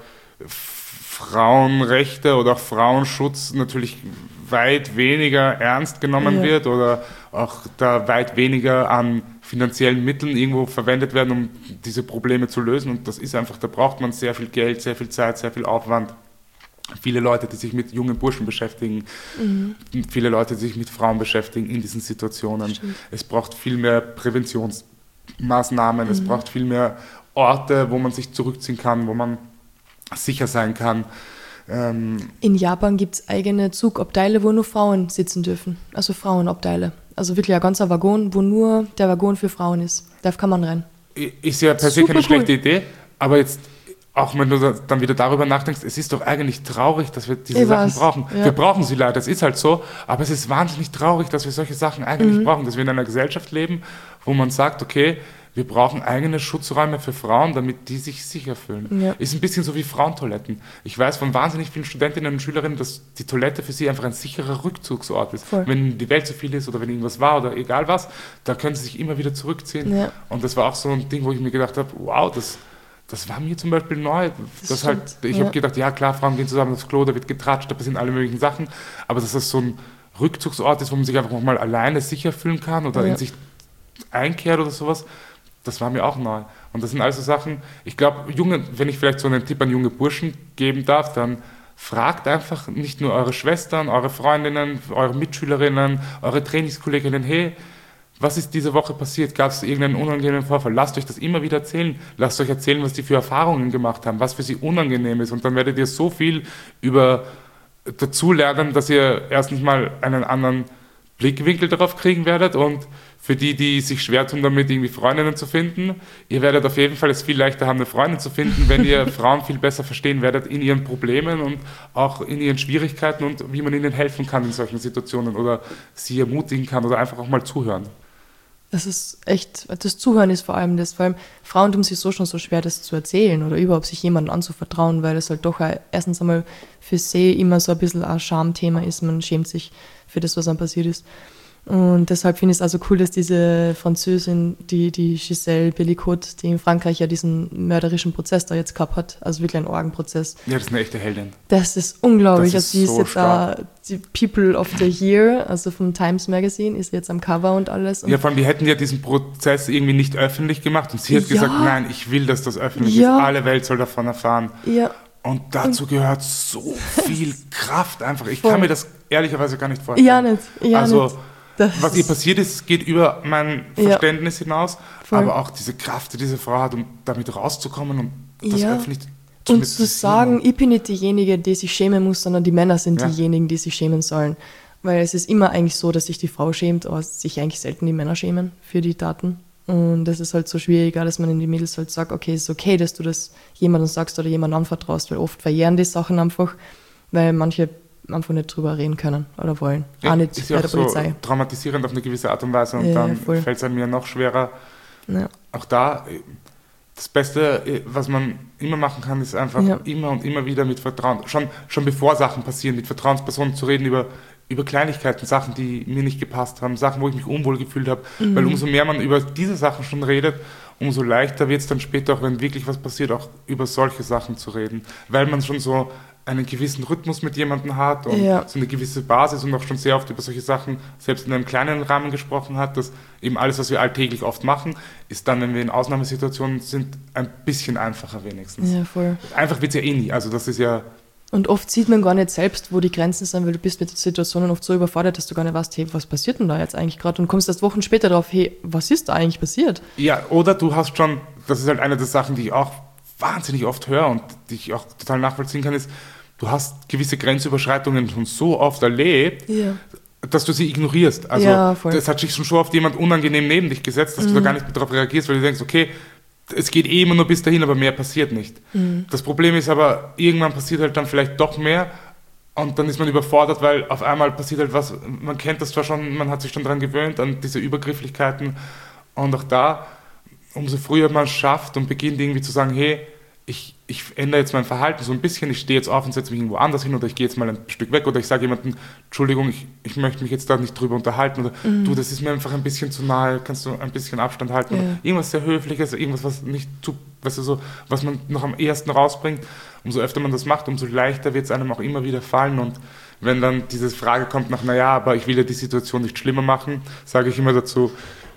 Frauenrechte oder auch Frauenschutz natürlich weit weniger ernst genommen wird oder auch da weit weniger an finanziellen Mitteln irgendwo verwendet werden, um diese Probleme zu lösen. Und das ist einfach, da braucht man sehr viel Geld, sehr viel Zeit, sehr viel Aufwand. Viele Leute, die sich mit jungen Burschen beschäftigen, viele Leute, die sich mit Frauen beschäftigen in diesen Situationen. Stimmt. Es braucht viel mehr Präventionsmaßnahmen, es braucht viel mehr Orte, wo man sich zurückziehen kann, wo man sicher sein kann. In Japan gibt es eigene Zugabteile, wo nur Frauen sitzen dürfen. Also Frauenabteile. Also wirklich ein ganzer Waggon, wo nur der Waggon für Frauen ist. Da kann man rein. Ist ja per se keine schlechte Idee, aber jetzt, auch wenn du dann wieder darüber nachdenkst, es ist doch eigentlich traurig, dass wir diese Sachen brauchen. Ja. Wir brauchen sie leider, das ist halt so, aber es ist wahnsinnig traurig, dass wir solche Sachen eigentlich brauchen, dass wir in einer Gesellschaft leben, wo man sagt, okay, wir brauchen eigene Schutzräume für Frauen, damit die sich sicher fühlen. Ja. Ist ein bisschen so wie Frauentoiletten. Ich weiß von wahnsinnig vielen Studentinnen und Schülerinnen, dass die Toilette für sie einfach ein sicherer Rückzugsort ist. Voll. Wenn die Welt zu viel ist oder wenn irgendwas war oder egal was, da können sie sich immer wieder zurückziehen. Ja. Und das war auch so ein Ding, wo ich mir gedacht habe, wow, das war mir zum Beispiel neu. Ich habe gedacht, ja klar, Frauen gehen zusammen aufs Klo, da wird getratscht, da passieren alle möglichen Sachen, aber dass das so ein Rückzugsort ist, wo man sich einfach mal alleine sicher fühlen kann oder in sich einkehrt oder sowas, das war mir auch neu. Und das sind also Sachen, ich glaube, wenn ich vielleicht so einen Tipp an junge Burschen geben darf, dann fragt einfach nicht nur eure Schwestern, eure Freundinnen, eure Mitschülerinnen, eure Trainingskolleginnen, hey, was ist diese Woche passiert? Gab es irgendeinen unangenehmen Vorfall? Lasst euch das immer wieder erzählen. Lasst euch erzählen, was die für Erfahrungen gemacht haben, was für sie unangenehm ist. Und dann werdet ihr so viel dazu lernen, dass ihr erstens mal einen anderen Blickwinkel darauf kriegen werdet und für die sich schwer tun, damit irgendwie Freundinnen zu finden, ihr werdet auf jeden Fall es viel leichter haben, eine Freundin zu finden, wenn ihr Frauen viel besser verstehen werdet in ihren Problemen und auch in ihren Schwierigkeiten und wie man ihnen helfen kann in solchen Situationen oder sie ermutigen kann oder einfach auch mal zuhören. Das ist echt, das Zuhören ist vor allem das, vor allem Frauen tun sich so schon so schwer, das zu erzählen oder überhaupt sich jemandem anzuvertrauen, weil das halt doch erstens einmal für sie immer so ein bisschen ein Schamthema ist, man schämt sich für das, was einem passiert ist. Und deshalb finde ich es also cool, dass diese Französin, die Gisèle Bellicote, die in Frankreich ja diesen mörderischen Prozess da jetzt gehabt hat, also wirklich einen Orgenprozess. Ja, das ist eine echte Heldin. Das ist unglaublich. Das ist also die ist so jetzt stark. die People of the Year, also vom Times Magazine, ist jetzt am Cover und alles. Und Ja, vor allem, die hätten ja diesen Prozess irgendwie nicht öffentlich gemacht und sie hat gesagt, nein, ich will, dass das öffentlich ist. Alle Welt soll davon erfahren. Ja. Und dazu gehört so viel Kraft einfach. Ich kann mir das ehrlicherweise gar nicht vorstellen. Ja, nicht. Ja, also, nicht. Das was ihr passiert ist, geht über mein Verständnis hinaus. Voll. Aber auch diese Kraft, die diese Frau hat, um damit rauszukommen und das öffentlich und zu sagen, ich bin nicht diejenige, die sich schämen muss, sondern die Männer sind diejenigen, die sich schämen sollen. Weil es ist immer eigentlich so, dass sich die Frau schämt, aber sich eigentlich selten die Männer schämen für die Taten. Und das ist halt so schwierig, dass man in die Mädels halt sagt, okay, es ist okay, dass du das jemandem sagst oder jemandem anvertraust, weil oft verjähren die Sachen einfach, weil manche einfach nicht drüber reden können oder wollen. Ja, auch nicht ist bei ja der auch so Polizei. traumatisierend auf eine gewisse Art und Weise und dann fällt es einem ja noch schwerer. Ja. Auch da, das Beste, was man immer machen kann, ist einfach immer und immer wieder mit Vertrauen, schon bevor Sachen passieren, mit Vertrauenspersonen zu reden über Kleinigkeiten, Sachen, die mir nicht gepasst haben, Sachen, wo ich mich unwohl gefühlt habe. Weil umso mehr man über diese Sachen schon redet, umso leichter wird es dann später, auch wenn wirklich was passiert, auch über solche Sachen zu reden. Weil man schon so einen gewissen Rhythmus mit jemandem hat und so eine gewisse Basis und auch schon sehr oft über solche Sachen, selbst in einem kleinen Rahmen gesprochen hat, dass eben alles, was wir alltäglich oft machen, ist dann, wenn wir in Ausnahmesituationen sind, ein bisschen einfacher wenigstens. Ja, voll. Einfach wird es ja eh nie, also das ist ja... Und oft sieht man gar nicht selbst, wo die Grenzen sind, weil du bist mit den Situationen oft so überfordert, dass du gar nicht weißt, hey, was passiert denn da jetzt eigentlich gerade? Und kommst erst Wochen später drauf, hey, was ist da eigentlich passiert? Ja, oder du hast schon, das ist halt eine der Sachen, die ich auch wahnsinnig oft höre und die ich auch total nachvollziehen kann, ist, du hast gewisse Grenzüberschreitungen schon so oft erlebt, dass du sie ignorierst. Also das hat sich schon oft jemand unangenehm neben dich gesetzt, dass du da gar nicht mehr darauf reagierst, weil du denkst, okay, es geht eh immer nur bis dahin, aber mehr passiert nicht. Das Problem ist aber, irgendwann passiert halt dann vielleicht doch mehr und dann ist man überfordert, weil auf einmal passiert halt was, man kennt das zwar schon, man hat sich schon daran gewöhnt, an diese Übergrifflichkeiten und auch da, umso früher man es schafft und beginnt irgendwie zu sagen, hey, ich ändere jetzt mein Verhalten so ein bisschen, ich stehe jetzt auf und setze mich irgendwo anders hin oder ich gehe jetzt mal ein Stück weg oder ich sage jemandem, Entschuldigung, ich möchte mich jetzt da nicht drüber unterhalten oder du, das ist mir einfach ein bisschen zu nahe, kannst du ein bisschen Abstand halten oder irgendwas sehr Höfliches, irgendwas, was nicht zu, weißt du, so, was man noch am ehesten rausbringt. Umso öfter man das macht, umso leichter wird es einem auch immer wieder fallen und wenn dann diese Frage kommt nach, naja, aber ich will ja die Situation nicht schlimmer machen, sage ich immer dazu,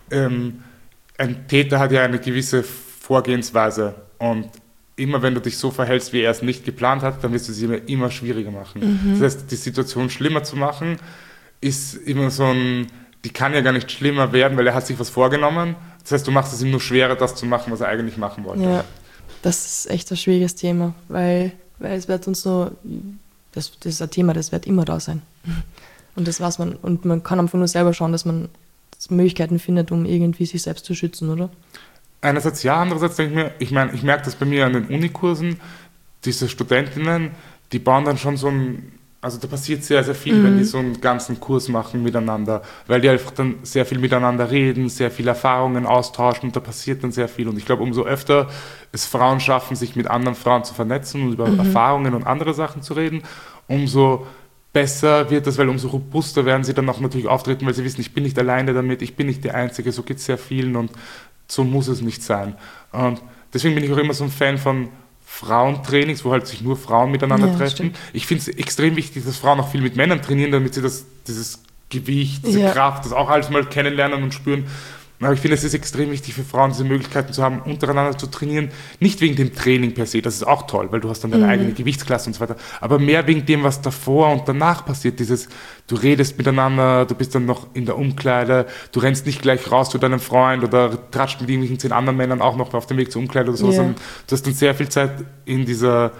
ein Täter hat ja eine gewisse Vorgehensweise und immer wenn du dich so verhältst, wie er es nicht geplant hat, dann wirst du es immer schwieriger machen. Das heißt, die Situation schlimmer zu machen, ist immer so die kann ja gar nicht schlimmer werden, weil er hat sich was vorgenommen. Das heißt, du machst es ihm nur schwerer, das zu machen, was er eigentlich machen wollte. Ja, das ist echt ein schwieriges Thema, weil es wird uns so, das ist ein Thema, das wird immer da sein. Und das weiß man. Und man kann einfach nur selber schauen, dass man Möglichkeiten findet, um irgendwie sich selbst zu schützen, oder? Einerseits ja, andererseits denke ich mir, ich merke das bei mir an den Unikursen, diese Studentinnen, die bauen dann schon so also da passiert sehr, sehr viel, wenn die so einen ganzen Kurs machen miteinander, weil die einfach dann sehr viel miteinander reden, sehr viele Erfahrungen austauschen und da passiert dann sehr viel. Und ich glaube, umso öfter es Frauen schaffen, sich mit anderen Frauen zu vernetzen und über Erfahrungen und andere Sachen zu reden, umso besser wird das, weil umso robuster werden sie dann auch natürlich auftreten, weil sie wissen, ich bin nicht alleine damit, ich bin nicht die Einzige, so geht es sehr vielen und so muss es nicht sein. Und deswegen bin ich auch immer so ein Fan von Frauentrainings, wo halt sich nur Frauen miteinander treffen. Stimmt. Ich finde es extrem wichtig, dass Frauen auch viel mit Männern trainieren, damit sie dieses Gewicht, diese Kraft, das auch alles mal kennenlernen und spüren. Aber ich finde, es ist extrem wichtig für Frauen, diese Möglichkeiten zu haben, untereinander zu trainieren. Nicht wegen dem Training per se, das ist auch toll, weil du hast dann deine eigene Gewichtsklasse und so weiter. Aber mehr wegen dem, was davor und danach passiert. Du redest miteinander, du bist dann noch in der Umkleide, du rennst nicht gleich raus zu deinem Freund oder tratscht mit irgendwelchen 10 anderen Männern auch noch auf dem Weg zur Umkleide oder sowas. Du hast dann sehr viel Zeit in dieser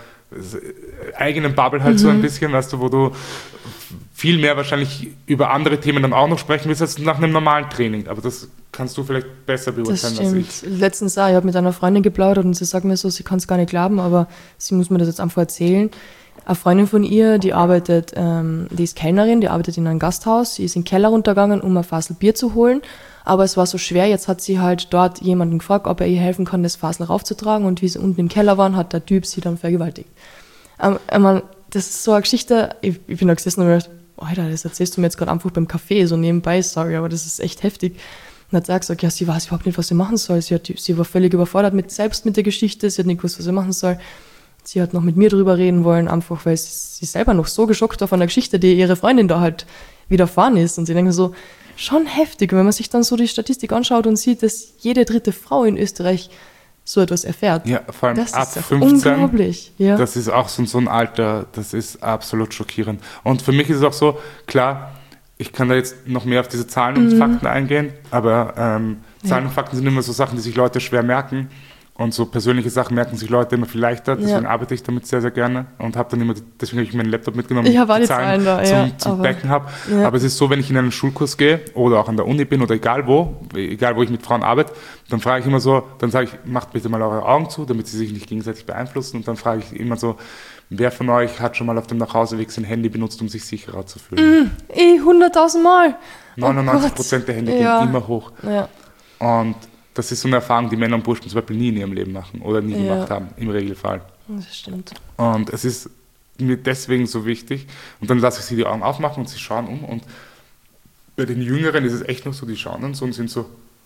eigenen Bubble halt so ein bisschen, weißt du, wo du viel mehr wahrscheinlich über andere Themen dann auch noch sprechen willst, als nach einem normalen Training. Aber das kannst du vielleicht besser beurteilen als ich. Letztens auch, ich habe mit einer Freundin geplaudert und sie sagt mir so, sie kann es gar nicht glauben, aber sie muss mir das jetzt einfach erzählen. Eine Freundin von ihr, die arbeitet, die ist Kellnerin, die arbeitet in einem Gasthaus, sie ist in den Keller runtergegangen, um ein Fassel Bier zu holen, aber es war so schwer, jetzt hat sie halt dort jemanden gefragt, ob er ihr helfen kann, das Fassel raufzutragen und wie sie unten im Keller waren, hat der Typ sie dann vergewaltigt. Das ist so eine Geschichte, ich bin da gesessen und gedacht, Alter, das erzählst du mir jetzt gerade einfach beim Kaffee, so nebenbei, sorry, aber das ist echt heftig. Und dann hat sie gesagt, ja, sie weiß überhaupt nicht, was sie machen soll. Sie war völlig überfordert selbst mit der Geschichte, sie hat nicht gewusst, was sie machen soll. Sie hat noch mit mir drüber reden wollen, einfach weil sie selber noch so geschockt war von der Geschichte, die ihre Freundin da halt widerfahren ist. Und sie denkt so, schon heftig, wenn man sich dann so die Statistik anschaut und sieht, dass jede 3. Frau in Österreich so etwas erfährt. Ja, vor allem das ab ist 15. Unglaublich. Ja. Das ist auch so ein Alter, das ist absolut schockierend. Und für mich ist es auch so, klar, ich kann da jetzt noch mehr auf diese Zahlen und Fakten eingehen, aber Zahlen und Fakten sind immer so Sachen, die sich Leute schwer merken. Und so persönliche Sachen merken sich Leute immer viel leichter. Deswegen arbeite ich damit sehr, sehr gerne und habe dann immer, deswegen habe ich meinen Laptop mitgenommen, ich habe die Zahlen da, zum Backen habe. Ja. Aber es ist so, wenn ich in einen Schulkurs gehe oder auch an der Uni bin oder egal wo ich mit Frauen arbeite, dann frage ich immer so, dann sage ich, macht bitte mal eure Augen zu, damit sie sich nicht gegenseitig beeinflussen. Und dann frage ich immer so, wer von euch hat schon mal auf dem Nachhauseweg sein Handy benutzt, um sich sicherer zu fühlen? 100.000 Mal. 99% der Hände gehen immer hoch. Ja. Und das ist so eine Erfahrung, die Männer und Burschen zum Beispiel nie in ihrem Leben machen oder nie gemacht haben, im Regelfall. Das stimmt. Und es ist mir deswegen so wichtig. Und dann lasse ich sie die Augen aufmachen und sie schauen um. Und bei den Jüngeren ist es echt noch so, die schauen dann so und sind so,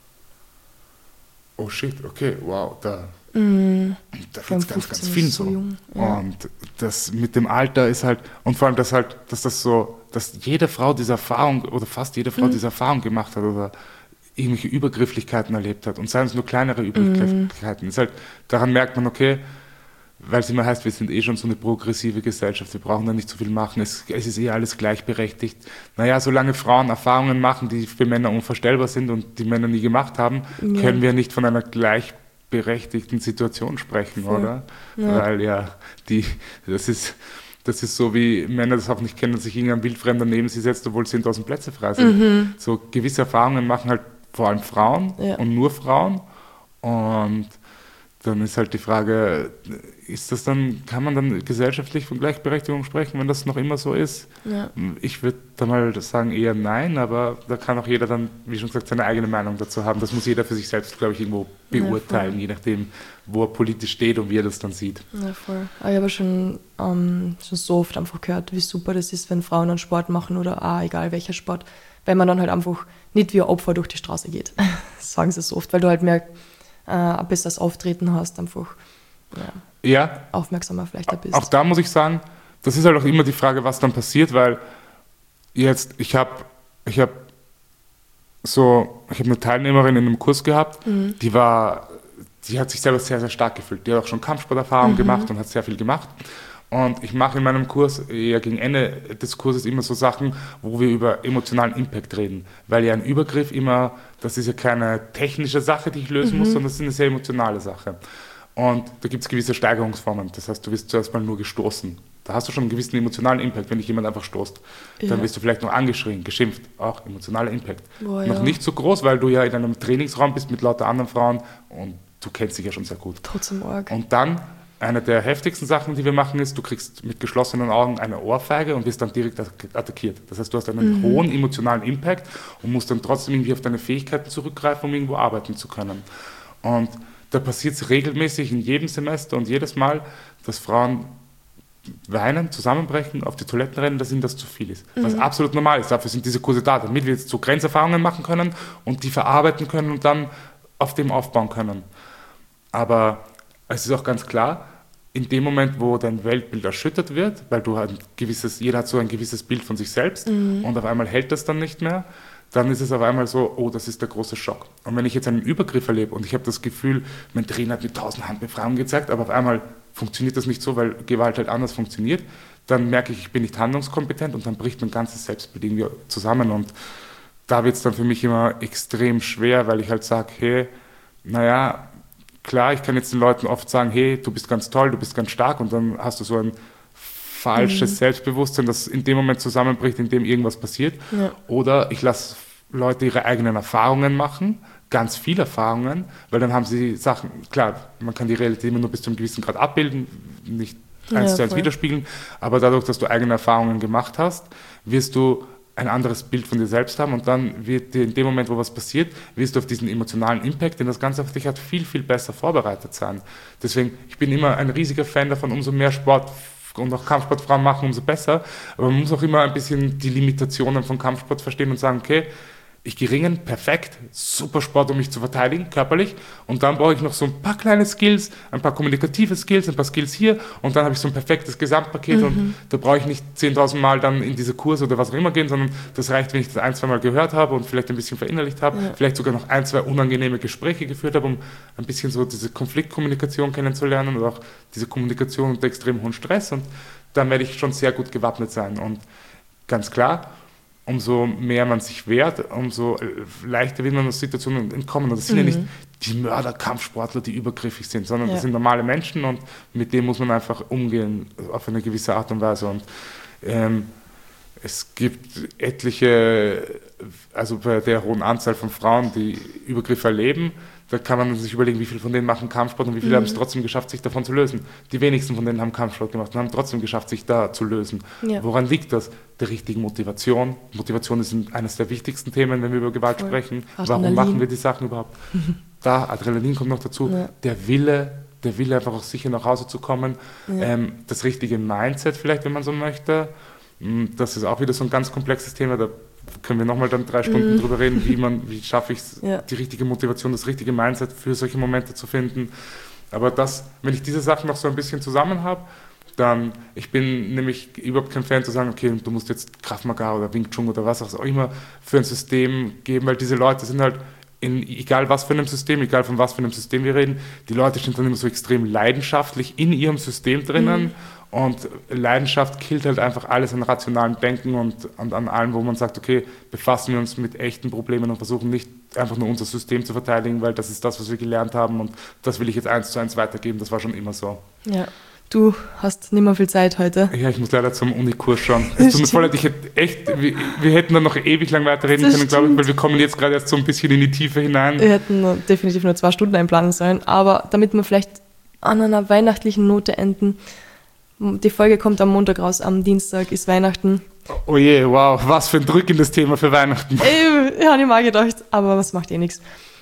oh shit, okay, wow, da geht es ganz viel so. Jung, ja. Und das mit dem Alter ist halt, und vor allem, dass jede Frau diese Erfahrung oder fast jede Frau diese Erfahrung gemacht hat oder irgendwelche Übergrifflichkeiten erlebt hat und seien es nur kleinere Übergrifflichkeiten. Ist halt, daran merkt man, okay, weil es immer heißt, wir sind schon so eine progressive Gesellschaft, wir brauchen da nicht so viel machen, es ist alles gleichberechtigt. Naja, solange Frauen Erfahrungen machen, die für Männer unvorstellbar sind und die Männer nie gemacht haben, können wir nicht von einer gleichberechtigten Situation sprechen, oder? Ja. Weil das ist so, wie Männer das auch nicht kennen, dass sich irgendein Wildfremder neben sie setzt, obwohl 10.000 Plätze frei sind. So gewisse Erfahrungen machen halt vor allem Frauen und nur Frauen. Und dann ist halt die Frage, kann man dann gesellschaftlich von Gleichberechtigung sprechen, wenn das noch immer so ist? Ja. Ich würde da mal sagen eher nein, aber da kann auch jeder dann, wie schon gesagt, seine eigene Meinung dazu haben. Das muss jeder für sich selbst, glaube ich, irgendwo beurteilen, je nachdem, wo er politisch steht und wie er das dann sieht. Ja, voll. Aber ich habe schon so oft einfach gehört, wie super das ist, wenn Frauen einen Sport machen oder egal welcher Sport, weil man dann halt einfach nicht wie ein Opfer durch die Straße geht. Das sagen sie so oft, weil du halt mehr ein besseres Auftreten hast, einfach aufmerksamer vielleicht bist. Auch da muss ich sagen, das ist halt auch immer die Frage, was dann passiert, weil jetzt, ich habe eine Teilnehmerin in einem Kurs gehabt, die hat sich selber sehr, sehr stark gefühlt. Die hat auch schon Kampfsporterfahrung gemacht und hat sehr viel gemacht. Und ich mache in meinem Kurs eher gegen Ende des Kurses immer so Sachen, wo wir über emotionalen Impact reden. Weil ja ein Übergriff immer, das ist ja keine technische Sache, die ich lösen muss, sondern das ist eine sehr emotionale Sache. Und da gibt es gewisse Steigerungsformen. Das heißt, du wirst zuerst mal nur gestoßen. Da hast du schon einen gewissen emotionalen Impact, wenn dich jemand einfach stoßt. Dann wirst du vielleicht noch angeschrien, geschimpft. Auch emotionaler Impact. Noch nicht so groß, weil du ja in einem Trainingsraum bist mit lauter anderen Frauen und du kennst dich ja schon sehr gut. Trotzdem arg. Und dann eine der heftigsten Sachen, die wir machen, ist, du kriegst mit geschlossenen Augen eine Ohrfeige und wirst dann direkt attackiert. Das heißt, du hast einen hohen emotionalen Impact und musst dann trotzdem irgendwie auf deine Fähigkeiten zurückgreifen, um irgendwo arbeiten zu können. Und da passiert es regelmäßig in jedem Semester und jedes Mal, dass Frauen weinen, zusammenbrechen, auf die Toiletten rennen, dass ihnen das zu viel ist. Was absolut normal ist. Dafür sind diese Kurse da, damit wir jetzt so Grenzerfahrungen machen können und die verarbeiten können und dann auf dem aufbauen können. Aber es ist auch ganz klar, in dem Moment, wo dein Weltbild erschüttert wird, weil jeder hat so ein gewisses Bild von sich selbst und auf einmal hält das dann nicht mehr, dann ist es auf einmal so, oh, das ist der große Schock. Und wenn ich jetzt einen Übergriff erlebe und ich habe das Gefühl, mein Trainer hat mir 1000 Handbefreiungen gezeigt, aber auf einmal funktioniert das nicht so, weil Gewalt halt anders funktioniert, dann merke ich bin nicht handlungskompetent und dann bricht mein ganzes Selbstbild irgendwie zusammen. Und da wird es dann für mich immer extrem schwer, weil ich halt sage, hey, naja, klar, ich kann jetzt den Leuten oft sagen, hey, du bist ganz toll, du bist ganz stark und dann hast du so ein falsches Selbstbewusstsein, das in dem Moment zusammenbricht, in dem irgendwas passiert. Ja. Oder ich lasse Leute ihre eigenen Erfahrungen machen, ganz viele Erfahrungen, weil dann haben sie Sachen, klar, man kann die Realität immer nur bis zu einem gewissen Grad abbilden, nicht eins zu eins widerspiegeln, aber dadurch, dass du eigene Erfahrungen gemacht hast, wirst du ein anderes Bild von dir selbst haben und dann wird dir in dem Moment, wo was passiert, wirst du auf diesen emotionalen Impact, den das Ganze auf dich hat, viel, viel besser vorbereitet sein. Deswegen, ich bin immer ein riesiger Fan davon, umso mehr Sport und auch Kampfsportfrauen machen, umso besser. Aber man muss auch immer ein bisschen die Limitationen von Kampfsport verstehen und sagen, okay, ich gehe ringen, perfekt, super Sport, um mich zu verteidigen, körperlich. Und dann brauche ich noch so ein paar kleine Skills, ein paar kommunikative Skills, ein paar Skills hier. Und dann habe ich so ein perfektes Gesamtpaket. Und da brauche ich nicht 10.000 Mal dann in diese Kurse oder was auch immer gehen, sondern das reicht, wenn ich das 1-2 Mal gehört habe und vielleicht ein bisschen verinnerlicht habe, vielleicht sogar noch 1-2 unangenehme Gespräche geführt habe, um ein bisschen so diese Konfliktkommunikation kennenzulernen oder auch diese Kommunikation unter extrem hohem Stress. Und dann werde ich schon sehr gut gewappnet sein. Und ganz klar, umso mehr man sich wehrt, umso leichter wird man aus Situationen entkommen. Und das sind ja nicht die Mörder-Kampfsportler, die übergriffig sind, sondern das sind normale Menschen und mit denen muss man einfach umgehen auf eine gewisse Art und Weise. Und es gibt etliche, also bei der hohen Anzahl von Frauen, die Übergriffe erleben, da kann man sich überlegen, wie viele von denen machen Kampfsport und wie viele haben es trotzdem geschafft, sich davon zu lösen. Die wenigsten von denen haben Kampfsport gemacht und haben trotzdem geschafft, sich da zu lösen. Ja. Woran liegt das? Der richtigen Motivation. Motivation ist eines der wichtigsten Themen, wenn wir über Gewalt sprechen. Warum machen wir die Sachen überhaupt? Da, Adrenalin kommt noch dazu. Ja. Der Wille einfach auch sicher nach Hause zu kommen. Ja. Das richtige Mindset vielleicht, wenn man so möchte. Das ist auch wieder so ein ganz komplexes Thema. Da können wir nochmal dann 3 Stunden drüber reden, wie schaffe ich es, die richtige Motivation, das richtige Mindset für solche Momente zu finden. Aber wenn ich diese Sachen noch so ein bisschen zusammen habe, dann, ich bin nämlich überhaupt kein Fan zu sagen, okay, du musst jetzt Krav Maga oder Wing Chun oder was auch immer für ein System geben, weil diese Leute sind halt egal was für einem System, egal von was für einem System wir reden, die Leute sind dann immer so extrem leidenschaftlich in ihrem System drinnen. Und Leidenschaft killt halt einfach alles an rationalem Denken und an allem, wo man sagt, okay, befassen wir uns mit echten Problemen und versuchen nicht einfach nur unser System zu verteidigen, weil das ist das, was wir gelernt haben und das will ich jetzt 1:1 weitergeben, das war schon immer so. Ja, du hast nicht mehr viel Zeit heute. Ja, ich muss leider zum Unikurs schon. Es tut mir voll leid, wir hätten dann noch ewig lang weiterreden können, glaube ich, weil wir kommen jetzt gerade erst so ein bisschen in die Tiefe hinein. Wir hätten definitiv nur 2 Stunden einplanen sollen, aber damit wir vielleicht an einer weihnachtlichen Note enden. Die Folge kommt am Montag raus, am Dienstag ist Weihnachten. Oh je, wow, was für ein drückendes Thema für Weihnachten. Ja, habe ich mal gedacht, aber was macht nichts.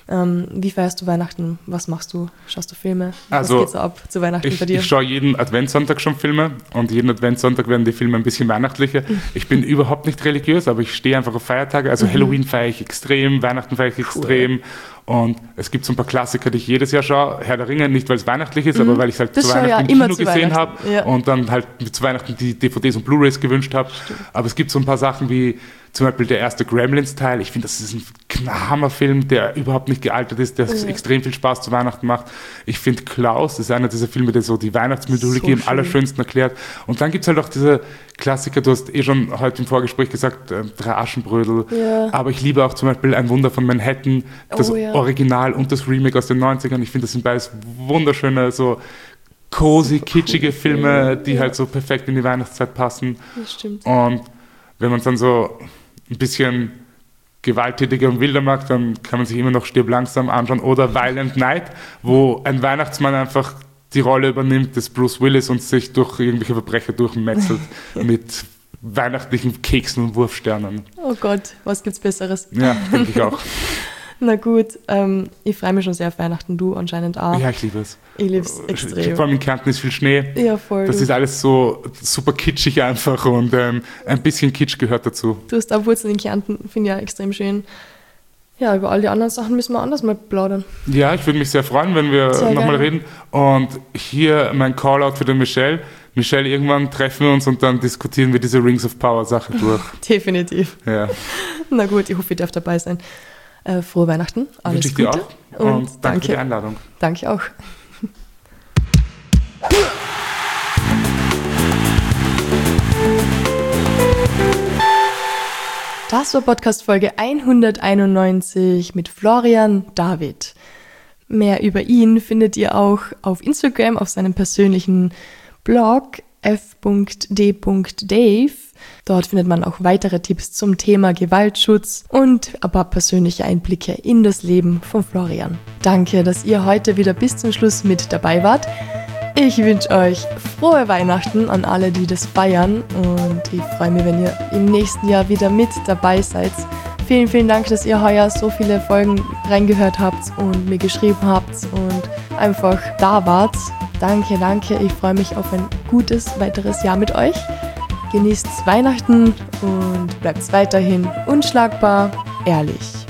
Wie feierst du Weihnachten? Was machst du? Schaust du Filme? Was geht so ab zu Weihnachten bei dir? Ich schaue jeden Adventssonntag schon Filme und jeden Adventssonntag werden die Filme ein bisschen weihnachtlicher. Ich bin überhaupt nicht religiös, aber ich stehe einfach auf Feiertage. Also Halloween feiere ich extrem, Weihnachten feiere ich extrem. Und es gibt so ein paar Klassiker, die ich jedes Jahr schaue. Herr der Ringe, nicht weil es weihnachtlich ist, aber weil ich es halt zu Weihnachten im Kino gesehen habe und dann halt zu Weihnachten die DVDs und Blu-rays gewünscht habe. Aber es gibt so ein paar Sachen wie zum Beispiel der erste Gremlins-Teil. Ich finde, das ist ein Hammerfilm, der überhaupt nicht gealtert ist, der extrem viel Spaß zu Weihnachten macht. Ich finde Klaus, das ist einer dieser Filme, der so die Weihnachtsmythologie im allerschönsten erklärt. Und dann gibt es halt auch diese Klassiker, du hast schon heute im Vorgespräch gesagt, 3 Aschenbrödel. Ja. Aber ich liebe auch zum Beispiel Ein Wunder von Manhattan, das Original und das Remake aus den 90ern. Ich finde, das sind beides wunderschöne, so cozy, kitschige Filme, die halt so perfekt in die Weihnachtszeit passen. Das stimmt. Und wenn man es dann so ein bisschen gewalttätiger und wilder mag, dann kann man sich immer noch Stirb langsam anschauen oder Violent Night, wo ein Weihnachtsmann einfach die Rolle übernimmt des Bruce Willis und sich durch irgendwelche Verbrecher durchmetzelt mit weihnachtlichen Keksen und Wurfsternen. Oh Gott, was gibt's Besseres? Ja, denke ich auch. Na gut, ich freue mich schon sehr auf Weihnachten, du anscheinend auch. Ja, ich liebe es. Ich liebe es extrem. Vor allem in Kärnten ist viel Schnee. Ja, voll. Das ist alles so super kitschig einfach und ein bisschen Kitsch gehört dazu. Du hast auch Wurzeln in Kärnten, finde ich ja extrem schön. Ja, über all die anderen Sachen müssen wir anders mal plaudern. Ja, ich würde mich sehr freuen, wenn wir nochmal reden. Und hier mein Callout für den Michelle. Michelle, irgendwann treffen wir uns und dann diskutieren wir diese Rings of Power Sache durch. Definitiv. Ja. Na gut, ich hoffe, ihr dürft dabei sein. Frohe Weihnachten, alles Gute. Wünsche ich dir auch und danke für die Einladung. Danke auch. Das war Podcast-Folge 191 mit Florian David. Mehr über ihn findet ihr auch auf Instagram, auf seinem persönlichen Blog f.d.dave. Dort findet man auch weitere Tipps zum Thema Gewaltschutz und ein paar persönliche Einblicke in das Leben von Florian. Danke, dass ihr heute wieder bis zum Schluss mit dabei wart. Ich wünsche euch frohe Weihnachten an alle, die das feiern und ich freue mich, wenn ihr im nächsten Jahr wieder mit dabei seid. Vielen, vielen Dank, dass ihr heuer so viele Folgen reingehört habt und mir geschrieben habt und einfach da wart. Danke, danke. Ich freue mich auf ein gutes weiteres Jahr mit euch. Genießt Weihnachten und bleibt weiterhin unschlagbar ehrlich.